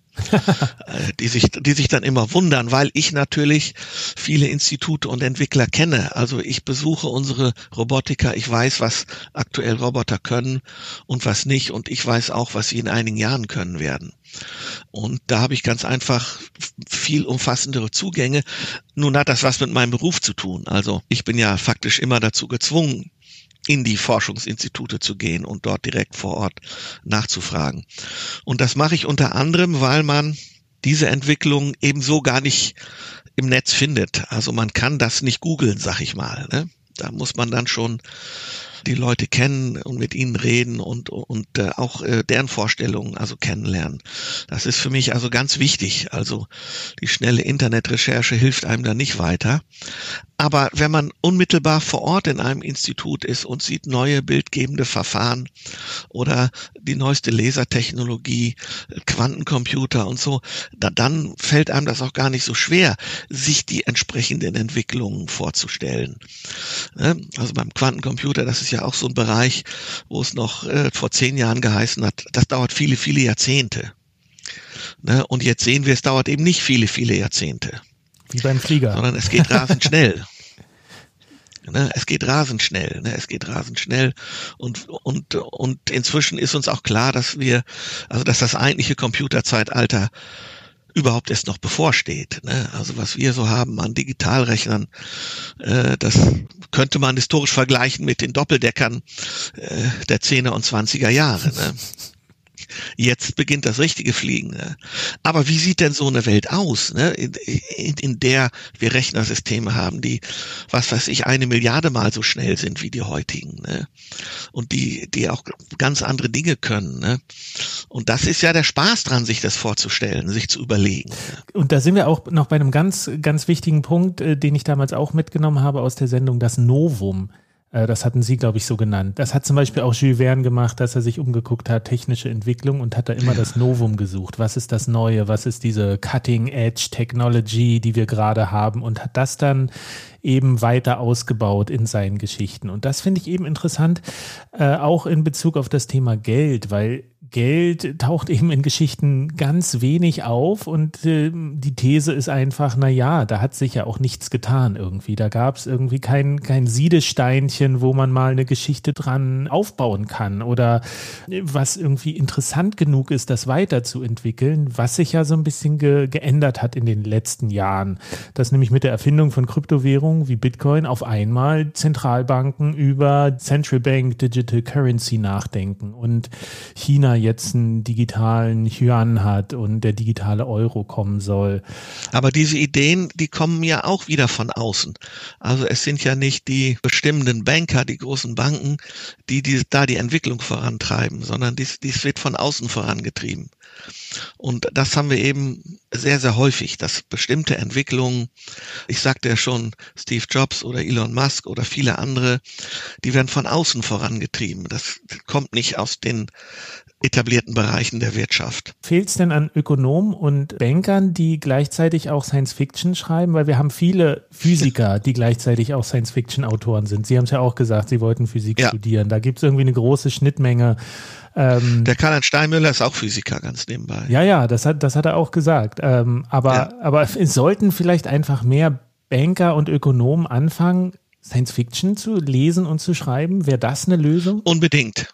die sich dann immer wundern, weil ich natürlich viele Institute und Entwickler kenne. Also ich besuche unsere Robotiker, ich weiß, was aktuell Roboter können und was nicht und ich weiß auch, was sie in einigen Jahren können werden. Und da habe ich ganz einfach viel umfassendere Zugänge. Nun hat das was mit meinem Beruf zu tun. Also ich bin ja faktisch immer dazu gezwungen, in die Forschungsinstitute zu gehen und dort direkt vor Ort nachzufragen. Und das mache ich unter anderem, weil man diese Entwicklung ebenso gar nicht im Netz findet. Also man kann das nicht googeln, sag ich mal, ne? Da muss man dann schon die Leute kennen und mit ihnen reden und auch deren Vorstellungen also kennenlernen. Das ist für mich also ganz wichtig. Also die schnelle Internetrecherche hilft einem da nicht weiter. Aber wenn man unmittelbar vor Ort in einem Institut ist und sieht neue bildgebende Verfahren oder die neueste Lasertechnologie, Quantencomputer und so, dann fällt einem das auch gar nicht so schwer, sich die entsprechenden Entwicklungen vorzustellen. Also beim Quantencomputer, das ist ja auch so ein Bereich, wo es noch vor 10 Jahren geheißen hat, das dauert viele, viele Jahrzehnte. Ne? Und jetzt sehen wir, es dauert eben nicht viele, viele Jahrzehnte. Wie beim Flieger. Sondern es geht rasend schnell. Es geht rasend schnell. Und inzwischen ist uns auch klar, dass das eigentliche Computerzeitalter überhaupt erst noch bevorsteht. Also was wir so haben an Digitalrechnern, das könnte man historisch vergleichen mit den Doppeldeckern der 10er und 20er Jahre. Jetzt beginnt das richtige Fliegen. Aber wie sieht denn so eine Welt aus, in der wir Rechnersysteme haben, die, was weiß ich, 1 Milliarde Mal so schnell sind wie die heutigen, und die auch ganz andere Dinge können. Und das ist ja der Spaß dran, sich das vorzustellen, sich zu überlegen. Und da sind wir auch noch bei einem ganz, ganz wichtigen Punkt, den ich damals auch mitgenommen habe aus der Sendung, das Novum. Das hatten Sie, glaube ich, so genannt. Das hat zum Beispiel auch Jules Verne gemacht, dass er sich umgeguckt hat, technische Entwicklung, und hat da immer das Novum gesucht. Was ist das Neue? Was ist diese Cutting-Edge-Technology, die wir gerade haben? Und hat das dann eben weiter ausgebaut in seinen Geschichten. Und das finde ich eben interessant, auch in Bezug auf das Thema Geld, weil Geld taucht eben in Geschichten ganz wenig auf, und die These ist einfach, da hat sich ja auch nichts getan irgendwie. Da gab es irgendwie kein Siedesteinchen, wo man mal eine Geschichte dran aufbauen kann oder was irgendwie interessant genug ist, das weiterzuentwickeln, was sich ja so ein bisschen geändert hat in den letzten Jahren. Dass nämlich mit der Erfindung von Kryptowährungen wie Bitcoin auf einmal Zentralbanken über Central Bank Digital Currency nachdenken und China jetzt einen digitalen Yuan hat und der digitale Euro kommen soll. Aber diese Ideen, die kommen ja auch wieder von außen. Also es sind ja nicht die bestimmenden Banker, die großen Banken, die da die Entwicklung vorantreiben, sondern dies wird von außen vorangetrieben. Und das haben wir eben sehr, sehr häufig, dass bestimmte Entwicklungen, ich sagte ja schon, Steve Jobs oder Elon Musk oder viele andere, die werden von außen vorangetrieben. Das kommt nicht aus den etablierten Bereichen der Wirtschaft. Fehlt es denn an Ökonomen und Bankern, die gleichzeitig auch Science-Fiction schreiben? Weil wir haben viele Physiker, die gleichzeitig auch Science-Fiction-Autoren sind. Sie haben es ja auch gesagt, Sie wollten Physik studieren. Da gibt es irgendwie eine große Schnittmenge. Der Karl-Heinz Steinmüller ist auch Physiker, ganz nebenbei. Ja, das hat er auch gesagt. Aber es sollten vielleicht einfach mehr Banker und Ökonomen anfangen, Science-Fiction zu lesen und zu schreiben. Wäre das eine Lösung? Unbedingt.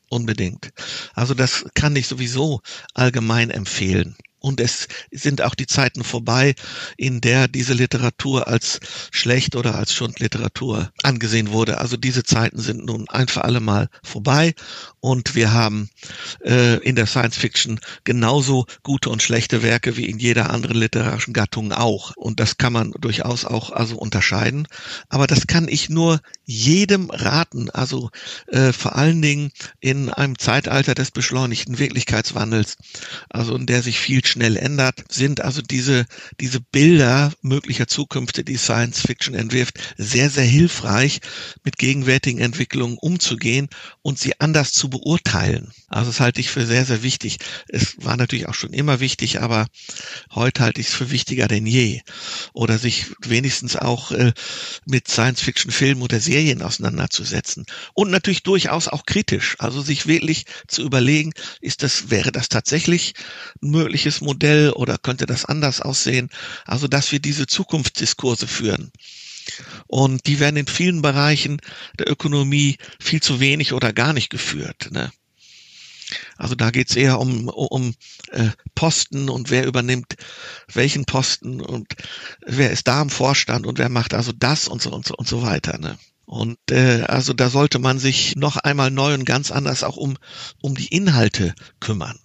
Also das kann ich sowieso allgemein empfehlen. Und es sind auch die Zeiten vorbei, in der diese Literatur als schlecht oder als Schundliteratur angesehen wurde. Also diese Zeiten sind nun ein für alle Mal vorbei, und wir haben in der Science Fiction genauso gute und schlechte Werke wie in jeder anderen literarischen Gattung auch. Und das kann man durchaus auch unterscheiden. Aber das kann ich nur jedem raten. Also vor allen Dingen in einem Zeitalter des beschleunigten Wirklichkeitswandels, also in der sich viel schnell ändert, sind also diese Bilder möglicher Zukünfte, die Science Fiction entwirft, sehr, sehr hilfreich, mit gegenwärtigen Entwicklungen umzugehen und sie anders zu beurteilen. Also das halte ich für sehr, sehr wichtig. Es war natürlich auch schon immer wichtig, aber heute halte ich es für wichtiger denn je. Oder sich wenigstens auch mit Science-Fiction-Filmen oder Serien auseinanderzusetzen. Und natürlich durchaus auch kritisch. Also sich wirklich zu überlegen, wäre das tatsächlich ein mögliches Modell oder könnte das anders aussehen? Also dass wir diese Zukunftsdiskurse führen. Und die werden in vielen Bereichen der Ökonomie viel zu wenig oder gar nicht geführt. Also da geht es eher um Posten und wer übernimmt welchen Posten und wer ist da im Vorstand und wer macht also das und so weiter. Und also da sollte man sich noch einmal neu und ganz anders auch um die Inhalte kümmern.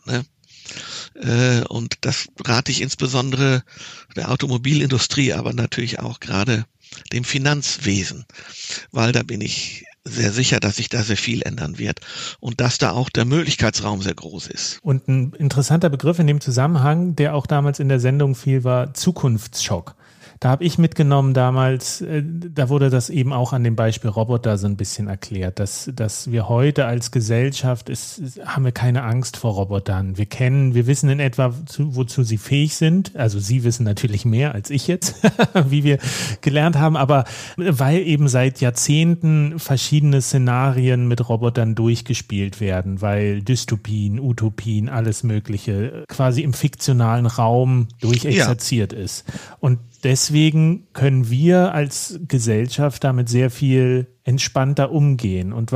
Und das rate ich insbesondere der Automobilindustrie, aber natürlich auch gerade dem Finanzwesen, weil da bin ich sehr sicher, dass sich da sehr viel ändern wird und dass da auch der Möglichkeitsraum sehr groß ist. Und ein interessanter Begriff in dem Zusammenhang, der auch damals in der Sendung fiel, war Zukunftsschock. Da habe ich mitgenommen damals, da wurde das eben auch an dem Beispiel Roboter so ein bisschen erklärt, dass wir heute als Gesellschaft haben wir keine Angst vor Robotern. Wir wissen in etwa, wozu sie fähig sind. Also Sie wissen natürlich mehr als ich jetzt, wie wir gelernt haben, aber weil eben seit Jahrzehnten verschiedene Szenarien mit Robotern durchgespielt werden, weil Dystopien, Utopien, alles Mögliche quasi im fiktionalen Raum durchexerziert ist. Und deswegen können wir als Gesellschaft damit sehr viel entspannter umgehen. Und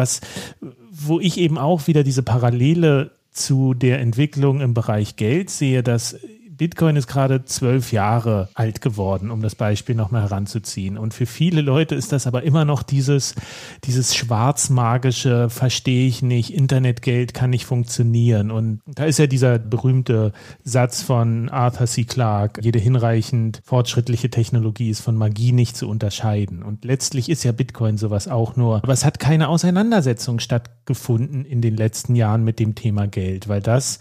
wo ich eben auch wieder diese Parallele zu der Entwicklung im Bereich Geld sehe, dass Bitcoin ist gerade 12 Jahre alt geworden, um das Beispiel nochmal heranzuziehen. Und für viele Leute ist das aber immer noch dieses schwarzmagische, verstehe ich nicht, Internetgeld kann nicht funktionieren. Und da ist ja dieser berühmte Satz von Arthur C. Clarke, jede hinreichend fortschrittliche Technologie ist von Magie nicht zu unterscheiden. Und letztlich ist ja Bitcoin sowas auch nur. Aber es hat keine Auseinandersetzung stattgefunden in den letzten Jahren mit dem Thema Geld, weil das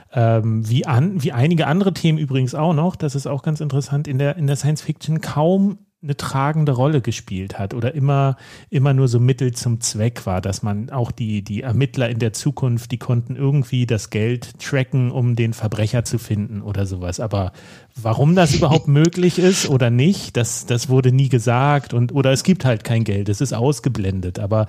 wie einige andere Themen übrigens auch noch, das ist auch ganz interessant, in der Science Fiction kaum eine tragende Rolle gespielt hat oder immer nur so Mittel zum Zweck war, dass man auch die Ermittler in der Zukunft, die konnten irgendwie das Geld tracken, um den Verbrecher zu finden oder sowas. Aber warum das überhaupt möglich ist oder nicht, das wurde nie gesagt oder es gibt halt kein Geld, es ist ausgeblendet. Aber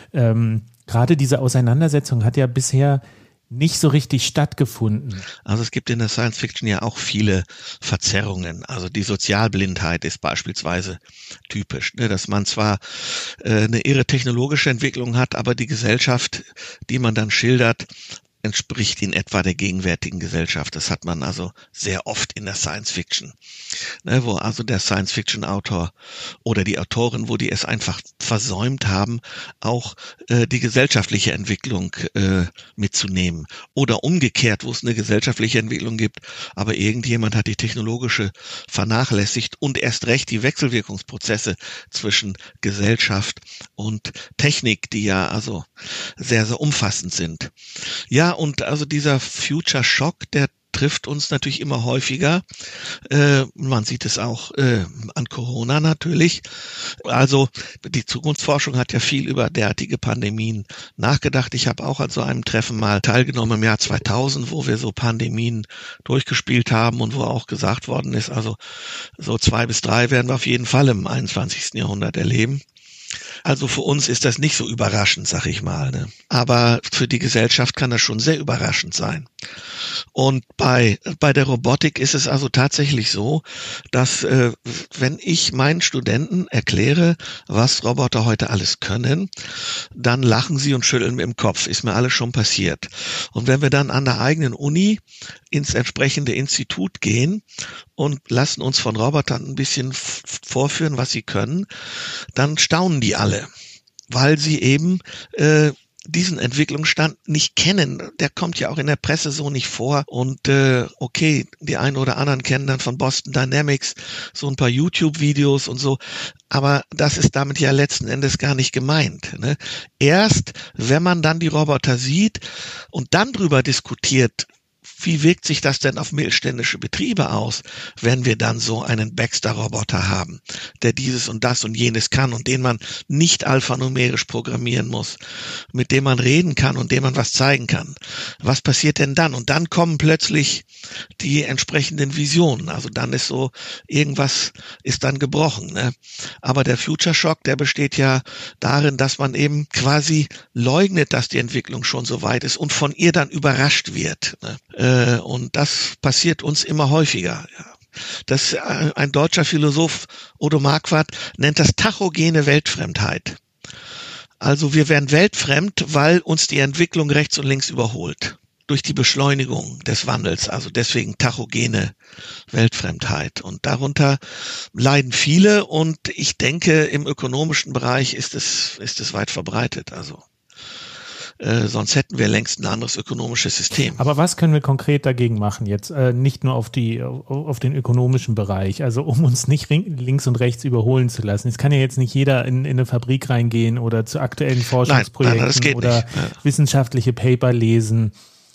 gerade diese Auseinandersetzung hat ja bisher nicht so richtig stattgefunden. Also es gibt in der Science Fiction ja auch viele Verzerrungen. Also die Sozialblindheit ist beispielsweise typisch, ne? Dass man zwar eine irre technologische Entwicklung hat, aber die Gesellschaft, die man dann schildert, entspricht in etwa der gegenwärtigen Gesellschaft. Das hat man also sehr oft in der Science Fiction, ne, wo also der Science Fiction Autor oder die Autorin, wo die es einfach versäumt haben, auch die gesellschaftliche Entwicklung mitzunehmen. Oder umgekehrt, wo es eine gesellschaftliche Entwicklung gibt, aber irgendjemand hat die technologische vernachlässigt und erst recht die Wechselwirkungsprozesse zwischen Gesellschaft und Technik, die ja also sehr, sehr umfassend sind. Ja, und also dieser Future Shock, der trifft uns natürlich immer häufiger. Man sieht es auch an Corona natürlich. Also die Zukunftsforschung hat ja viel über derartige Pandemien nachgedacht. Ich habe auch an so einem Treffen mal teilgenommen im Jahr 2000, wo wir so Pandemien durchgespielt haben und wo auch gesagt worden ist, also so 2 bis 3 werden wir auf jeden Fall im 21. Jahrhundert erleben. Also für uns ist das nicht so überraschend, sag ich mal, ne? Aber für die Gesellschaft kann das schon sehr überraschend sein. Und bei der Robotik ist es also tatsächlich so, dass wenn ich meinen Studenten erkläre, was Roboter heute alles können, dann lachen sie und schütteln mit dem Kopf. Ist mir alles schon passiert. Und wenn wir dann an der eigenen Uni ins entsprechende Institut gehen und lassen uns von Robotern ein bisschen vorführen, was sie können, dann staunen die alle, weil sie eben diesen Entwicklungsstand nicht kennen. Der kommt ja auch in der Presse so nicht vor. Und okay, die einen oder anderen kennen dann von Boston Dynamics so ein paar YouTube-Videos und so. Aber das ist damit ja letzten Endes gar nicht gemeint, ne? Erst, wenn man dann die Roboter sieht und dann drüber diskutiert, wie wirkt sich das denn auf mittelständische Betriebe aus, wenn wir dann so einen Baxter-Roboter haben, der dieses und das und jenes kann und den man nicht alphanumerisch programmieren muss, mit dem man reden kann und dem man was zeigen kann. Was passiert denn dann? Und dann kommen plötzlich die entsprechenden Visionen. Also dann ist so, irgendwas ist dann gebrochen, ne? Aber der Future Shock, der besteht ja darin, dass man eben quasi leugnet, dass die Entwicklung schon so weit ist und von ihr dann überrascht wird, ne? Und das passiert uns immer häufiger. Ja. Ein deutscher Philosoph, Odo Marquardt, nennt das tachogene Weltfremdheit. Also wir werden weltfremd, weil uns die Entwicklung rechts und links überholt. Durch die Beschleunigung des Wandels, also deswegen tachogene Weltfremdheit. Und darunter leiden viele und ich denke, im ökonomischen Bereich ist es weit verbreitet. Also sonst hätten wir längst ein anderes ökonomisches System. Aber was können wir konkret dagegen machen jetzt? Nicht nur auf den ökonomischen Bereich, also um uns nicht links und rechts überholen zu lassen. Es kann ja jetzt nicht jeder in eine Fabrik reingehen oder zu aktuellen Forschungsprojekten oder wissenschaftliche Paper lesen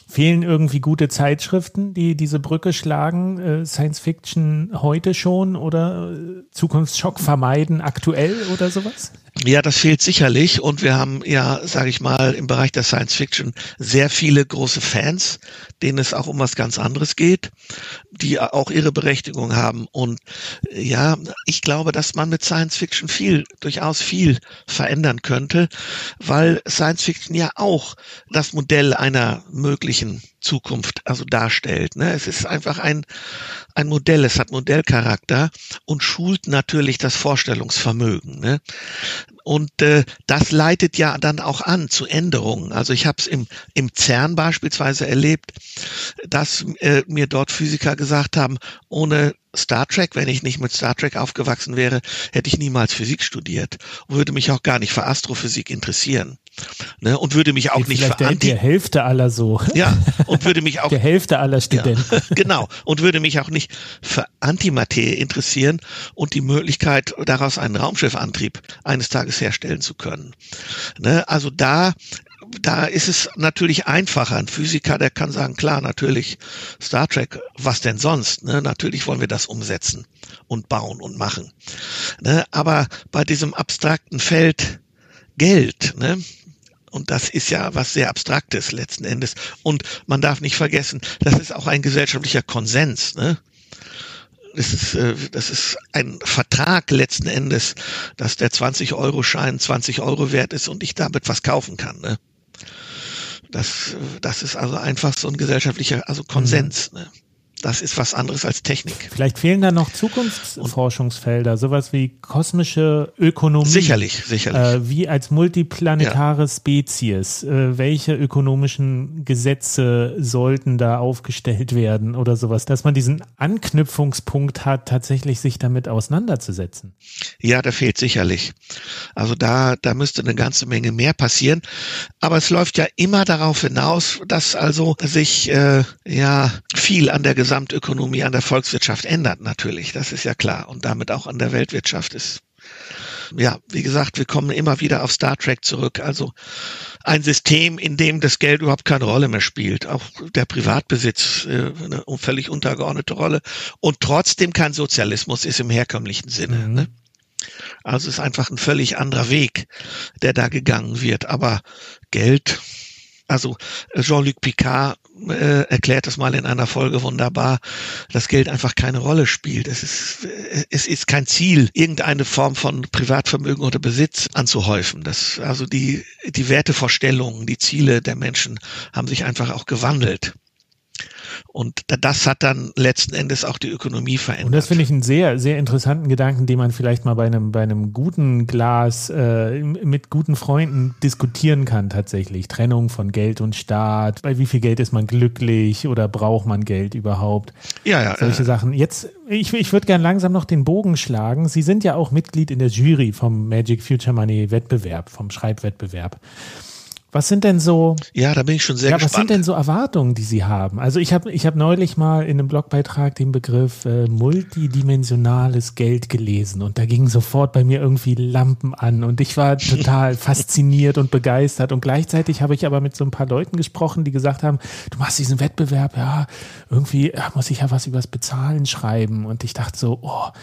Fehlen irgendwie gute Zeitschriften, die diese Brücke schlagen? Science Fiction heute schon oder Zukunftsschock vermeiden aktuell oder sowas? Ja, das fehlt sicherlich und wir haben ja, sage ich mal, im Bereich der Science Fiction sehr viele große Fans, denen es auch um was ganz anderes geht, die auch ihre Berechtigung haben und ja, ich glaube, dass man mit Science Fiction durchaus viel verändern könnte, weil Science Fiction ja auch das Modell einer möglichen Zukunft also darstellt. Ne? Es ist einfach ein Modell, es hat Modellcharakter und schult natürlich das Vorstellungsvermögen. Ne? Und das leitet ja dann auch an zu Änderungen. Also ich habe es im CERN beispielsweise erlebt, dass mir dort Physiker gesagt haben, ohne Star Trek, wenn ich nicht mit Star Trek aufgewachsen wäre, hätte ich niemals Physik studiert und würde mich auch gar nicht für Astrophysik interessieren. Ne, und würde mich auch nicht für der Hälfte aller so. Ja, und würde mich auch der Hälfte aller Studenten. Ja, genau, und würde mich auch nicht für Antimaterie interessieren und die Möglichkeit, daraus einen Raumschiffantrieb eines Tages herstellen zu können. Ne, also da ist es natürlich einfacher. Ein Physiker, der kann sagen, klar, natürlich Star Trek, was denn sonst? Ne? Natürlich wollen wir das umsetzen und bauen und machen. Ne? Aber bei diesem abstrakten Feld Geld, ne? Und das ist ja was sehr Abstraktes letzten Endes. Und man darf nicht vergessen, das ist auch ein gesellschaftlicher Konsens, ne? Das ist ein Vertrag letzten Endes, dass der 20-Euro-Schein 20 Euro wert ist und ich damit was kaufen kann, ne? Das ist also einfach so ein gesellschaftlicher, also Konsens, ne? Das ist was anderes als Technik. Vielleicht fehlen da noch Zukunftsforschungsfelder, sowas wie kosmische Ökonomie. Sicherlich. Wie als multiplanetare Spezies. Welche ökonomischen Gesetze sollten da aufgestellt werden oder sowas, dass man diesen Anknüpfungspunkt hat, tatsächlich sich damit auseinanderzusetzen? Ja, da fehlt sicherlich. Also da müsste eine ganze Menge mehr passieren. Aber es läuft ja immer darauf hinaus, dass also sich viel an der Gesamtökonomie, an der Volkswirtschaft ändert natürlich, das ist ja klar. Und damit auch an der Weltwirtschaft ist. Ja, wie gesagt, wir kommen immer wieder auf Star Trek zurück. Also ein System, in dem das Geld überhaupt keine Rolle mehr spielt. Auch der Privatbesitz eine völlig untergeordnete Rolle. Und trotzdem kein Sozialismus ist im herkömmlichen Sinne. Mhm. Ne? Also es ist einfach ein völlig anderer Weg, der da gegangen wird. Aber Geld, also Jean-Luc Picard erklärt das mal in einer Folge wunderbar, dass Geld einfach keine Rolle spielt. Es ist kein Ziel, irgendeine Form von Privatvermögen oder Besitz anzuhäufen. Also die Wertevorstellungen, die Ziele der Menschen haben sich einfach auch gewandelt. Und das hat dann letzten Endes auch die Ökonomie verändert. Und das finde ich einen sehr, sehr interessanten Gedanken, den man vielleicht mal bei einem guten Glas mit guten Freunden diskutieren kann tatsächlich. Trennung von Geld und Staat. Bei wie viel Geld ist man glücklich oder braucht man Geld überhaupt? Ja. Solche Sachen. Jetzt, ich würde gern langsam noch den Bogen schlagen. Sie sind ja auch Mitglied in der Jury vom Magic Future Money Wettbewerb, vom Schreibwettbewerb. Was sind denn so? Ja, da bin ich schon sehr gespannt. Was sind denn so Erwartungen, die Sie haben? Also ich hab neulich mal in einem Blogbeitrag den Begriff multidimensionales Geld gelesen und da gingen sofort bei mir irgendwie Lampen an und ich war total fasziniert und begeistert und gleichzeitig habe ich aber mit so ein paar Leuten gesprochen, die gesagt haben, du machst diesen Wettbewerb, ja, irgendwie muss ich ja was übers Bezahlen schreiben und ich dachte so,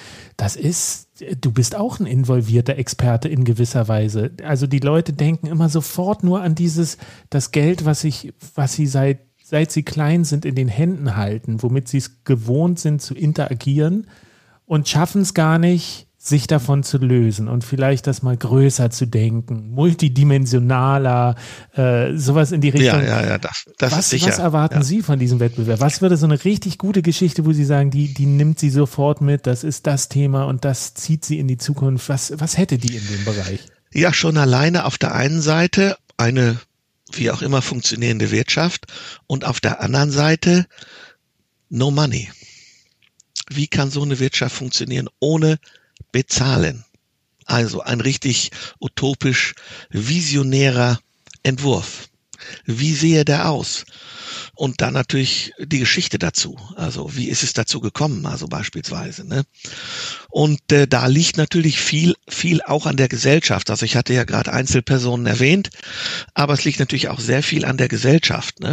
du bist auch ein involvierter Experte in gewisser Weise. Also die Leute denken immer sofort nur an das Geld, was sie seit sie klein sind in den Händen halten, womit sie es gewohnt sind zu interagieren und schaffen es gar nicht, sich davon zu lösen und vielleicht das mal größer zu denken, multidimensionaler, sowas in die Richtung. Ja, das ist sicher. Was erwarten Sie von diesem Wettbewerb? Was würde so eine richtig gute Geschichte, wo Sie sagen, die nimmt Sie sofort mit, das ist das Thema und das zieht Sie in die Zukunft? Was hätte die in dem Bereich? Ja, schon alleine auf der einen Seite eine wie auch immer funktionierende Wirtschaft und auf der anderen Seite no money. Wie kann so eine Wirtschaft funktionieren ohne bezahlen? Also ein richtig utopisch visionärer Entwurf. Wie sehe der aus? Und dann natürlich die Geschichte dazu. Also wie ist es dazu gekommen? Also beispielsweise. Ne? Und da liegt natürlich viel auch an der Gesellschaft. Also ich hatte ja gerade Einzelpersonen erwähnt, aber es liegt natürlich auch sehr viel an der Gesellschaft. Ne?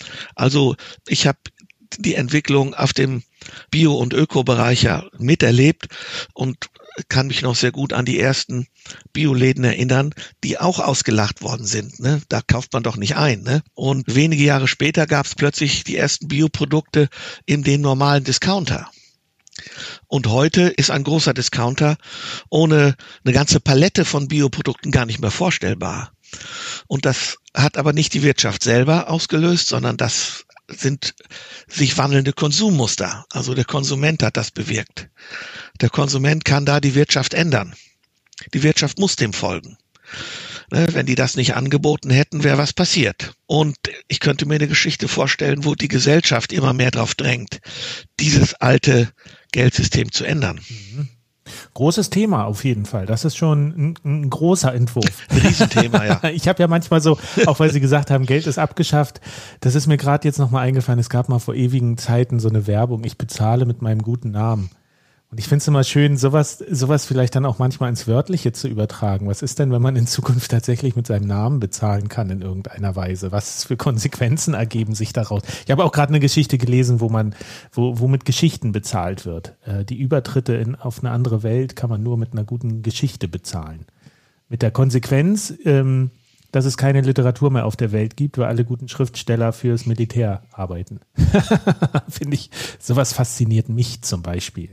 Also ich habe die Entwicklung auf dem Bio- und Öko-Bereich ja miterlebt und kann mich noch sehr gut an die ersten Bioläden erinnern, die auch ausgelacht worden sind. Ne? Da kauft man doch nicht ein. Ne? Und wenige Jahre später gab es plötzlich die ersten Bioprodukte in den normalen Discounter. Und heute ist ein großer Discounter ohne eine ganze Palette von Bioprodukten gar nicht mehr vorstellbar. Und das hat aber nicht die Wirtschaft selber ausgelöst, sondern das sind sich wandelnde Konsummuster. Also der Konsument hat das bewirkt. Der Konsument kann da die Wirtschaft ändern. Die Wirtschaft muss dem folgen. Wenn die das nicht angeboten hätten, wäre was passiert. Und ich könnte mir eine Geschichte vorstellen, wo die Gesellschaft immer mehr drauf drängt, dieses alte Geldsystem zu ändern. Großes Thema auf jeden Fall. Das ist schon ein großer Entwurf. Ein Riesenthema, ja. Ich habe ja manchmal so, auch weil Sie gesagt haben, Geld ist abgeschafft, das ist mir gerade jetzt nochmal eingefallen, es gab mal vor ewigen Zeiten so eine Werbung, ich bezahle mit meinem guten Namen. Und ich finde es immer schön, sowas vielleicht dann auch manchmal ins Wörtliche zu übertragen. Was ist denn, wenn man in Zukunft tatsächlich mit seinem Namen bezahlen kann in irgendeiner Weise? Was für Konsequenzen ergeben sich daraus? Ich habe auch gerade eine Geschichte gelesen, wo mit Geschichten bezahlt wird. Die Übertritte auf eine andere Welt kann man nur mit einer guten Geschichte bezahlen. Mit der Konsequenz, dass es keine Literatur mehr auf der Welt gibt, weil alle guten Schriftsteller fürs Militär arbeiten. Finde ich, sowas fasziniert mich zum Beispiel.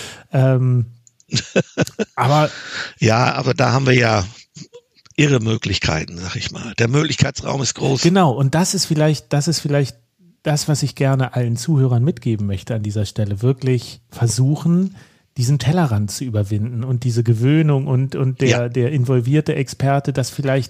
Aber da haben wir ja irre Möglichkeiten, sag ich mal. Der Möglichkeitsraum ist groß. Genau, und das ist vielleicht das, was ich gerne allen Zuhörern mitgeben möchte an dieser Stelle. Wirklich versuchen, diesen Tellerrand zu überwinden und diese Gewöhnung und der involvierte Experte, das vielleicht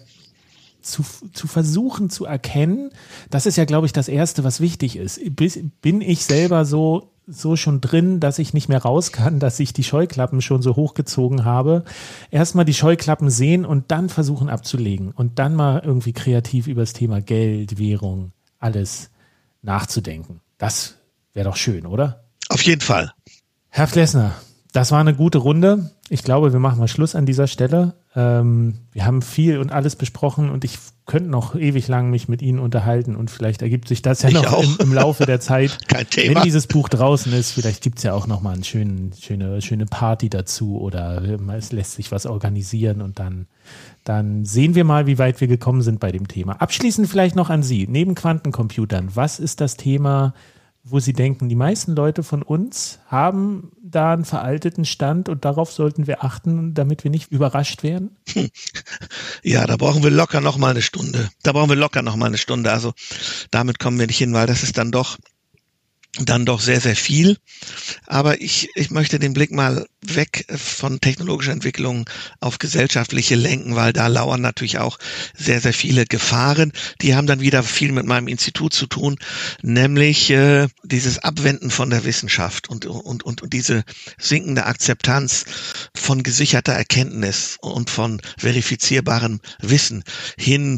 zu versuchen zu erkennen, das ist ja, glaube ich, das Erste, was wichtig ist. Bin ich selber so schon drin, dass ich nicht mehr raus kann, dass ich die Scheuklappen schon so hochgezogen habe. Erstmal die Scheuklappen sehen und dann versuchen abzulegen und dann mal irgendwie kreativ über das Thema Geld, Währung, alles nachzudenken. Das wäre doch schön, oder? Auf jeden Fall. Herr Flessner, das war eine gute Runde. Ich glaube, wir machen mal Schluss an dieser Stelle. Wir haben viel und alles besprochen und ich könnte noch ewig lang mich mit Ihnen unterhalten und vielleicht ergibt sich das ja noch im Laufe der Zeit. Kein Thema. Wenn dieses Buch draußen ist, vielleicht gibt es ja auch noch mal eine schöne Party dazu oder es lässt sich was organisieren und dann sehen wir mal, wie weit wir gekommen sind bei dem Thema. Abschließend vielleicht noch an Sie. Neben Quantencomputern, was ist das Thema, wo Sie denken, die meisten Leute von uns haben da einen veralteten Stand und darauf sollten wir achten, damit wir nicht überrascht werden? Ja, da brauchen wir locker noch mal eine Stunde. Also damit kommen wir nicht hin, weil das ist dann doch sehr, sehr viel. Aber ich möchte den Blick mal weg von technologischer Entwicklung auf gesellschaftliche lenken, weil da lauern natürlich auch sehr, sehr viele Gefahren. Die haben dann wieder viel mit meinem Institut zu tun, nämlich dieses Abwenden von der Wissenschaft und diese sinkende Akzeptanz von gesicherter Erkenntnis und von verifizierbarem Wissen hin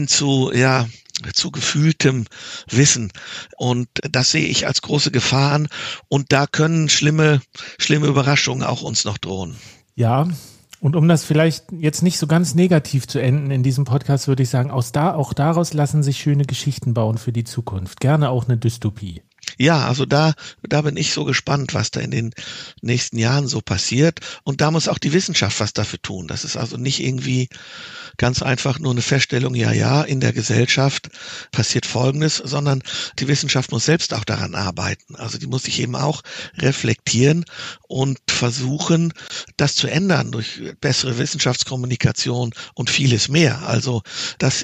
zu gefühltem Wissen. Und das sehe ich als große Gefahr an. Und da können schlimme Überraschungen auch uns noch drohen. Ja, und um das vielleicht jetzt nicht so ganz negativ zu enden in diesem Podcast, würde ich sagen, auch daraus lassen sich schöne Geschichten bauen für die Zukunft. Gerne auch eine Dystopie. Ja, also da bin ich so gespannt, was da in den nächsten Jahren so passiert. Und da muss auch die Wissenschaft was dafür tun. Das ist also nicht irgendwie ganz einfach nur eine Feststellung, in der Gesellschaft passiert Folgendes, sondern die Wissenschaft muss selbst auch daran arbeiten. Also die muss sich eben auch reflektieren und versuchen, das zu ändern durch bessere Wissenschaftskommunikation und vieles mehr. Also das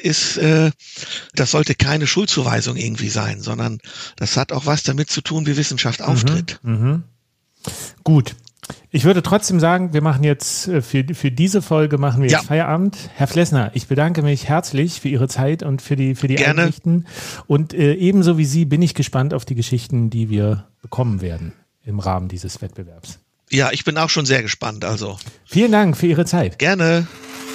sollte keine Schuldzuweisung irgendwie sein, sondern das hat auch was damit zu tun, wie Wissenschaft auftritt. Gut. Ich würde trotzdem sagen, wir machen jetzt für diese Folge jetzt Feierabend. Herr Flessner, ich bedanke mich herzlich für Ihre Zeit und für die Einsichten. Und ebenso wie Sie bin ich gespannt auf die Geschichten, die wir bekommen werden im Rahmen dieses Wettbewerbs. Ja, ich bin auch schon sehr gespannt. Also vielen Dank für Ihre Zeit. Gerne.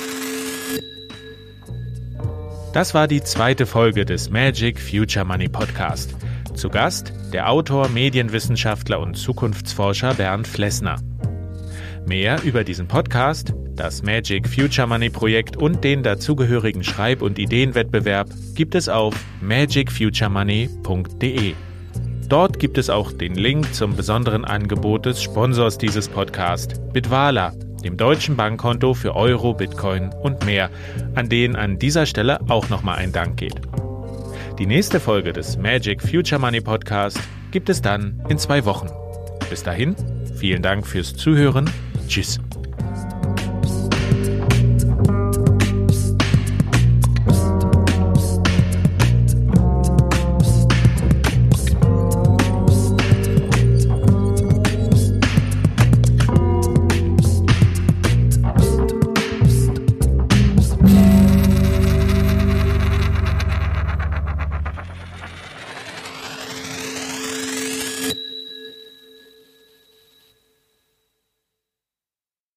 Das war die zweite Folge des Magic Future Money Podcast. Zu Gast der Autor, Medienwissenschaftler und Zukunftsforscher Bernd Flessner. Mehr über diesen Podcast Das Magic Future Money Projekt und den dazugehörigen Schreib- und Ideenwettbewerb gibt es auf magicfuturemoney.de. Dort gibt es auch den Link zum besonderen Angebot des Sponsors dieses Podcasts, Bitwala, dem deutschen Bankkonto für Euro, Bitcoin und mehr, an denen an dieser Stelle auch nochmal ein Dank geht. Die nächste Folge des Magic Future Money Podcast gibt es dann in 2 Wochen. Bis dahin, vielen Dank fürs Zuhören. Tschüss.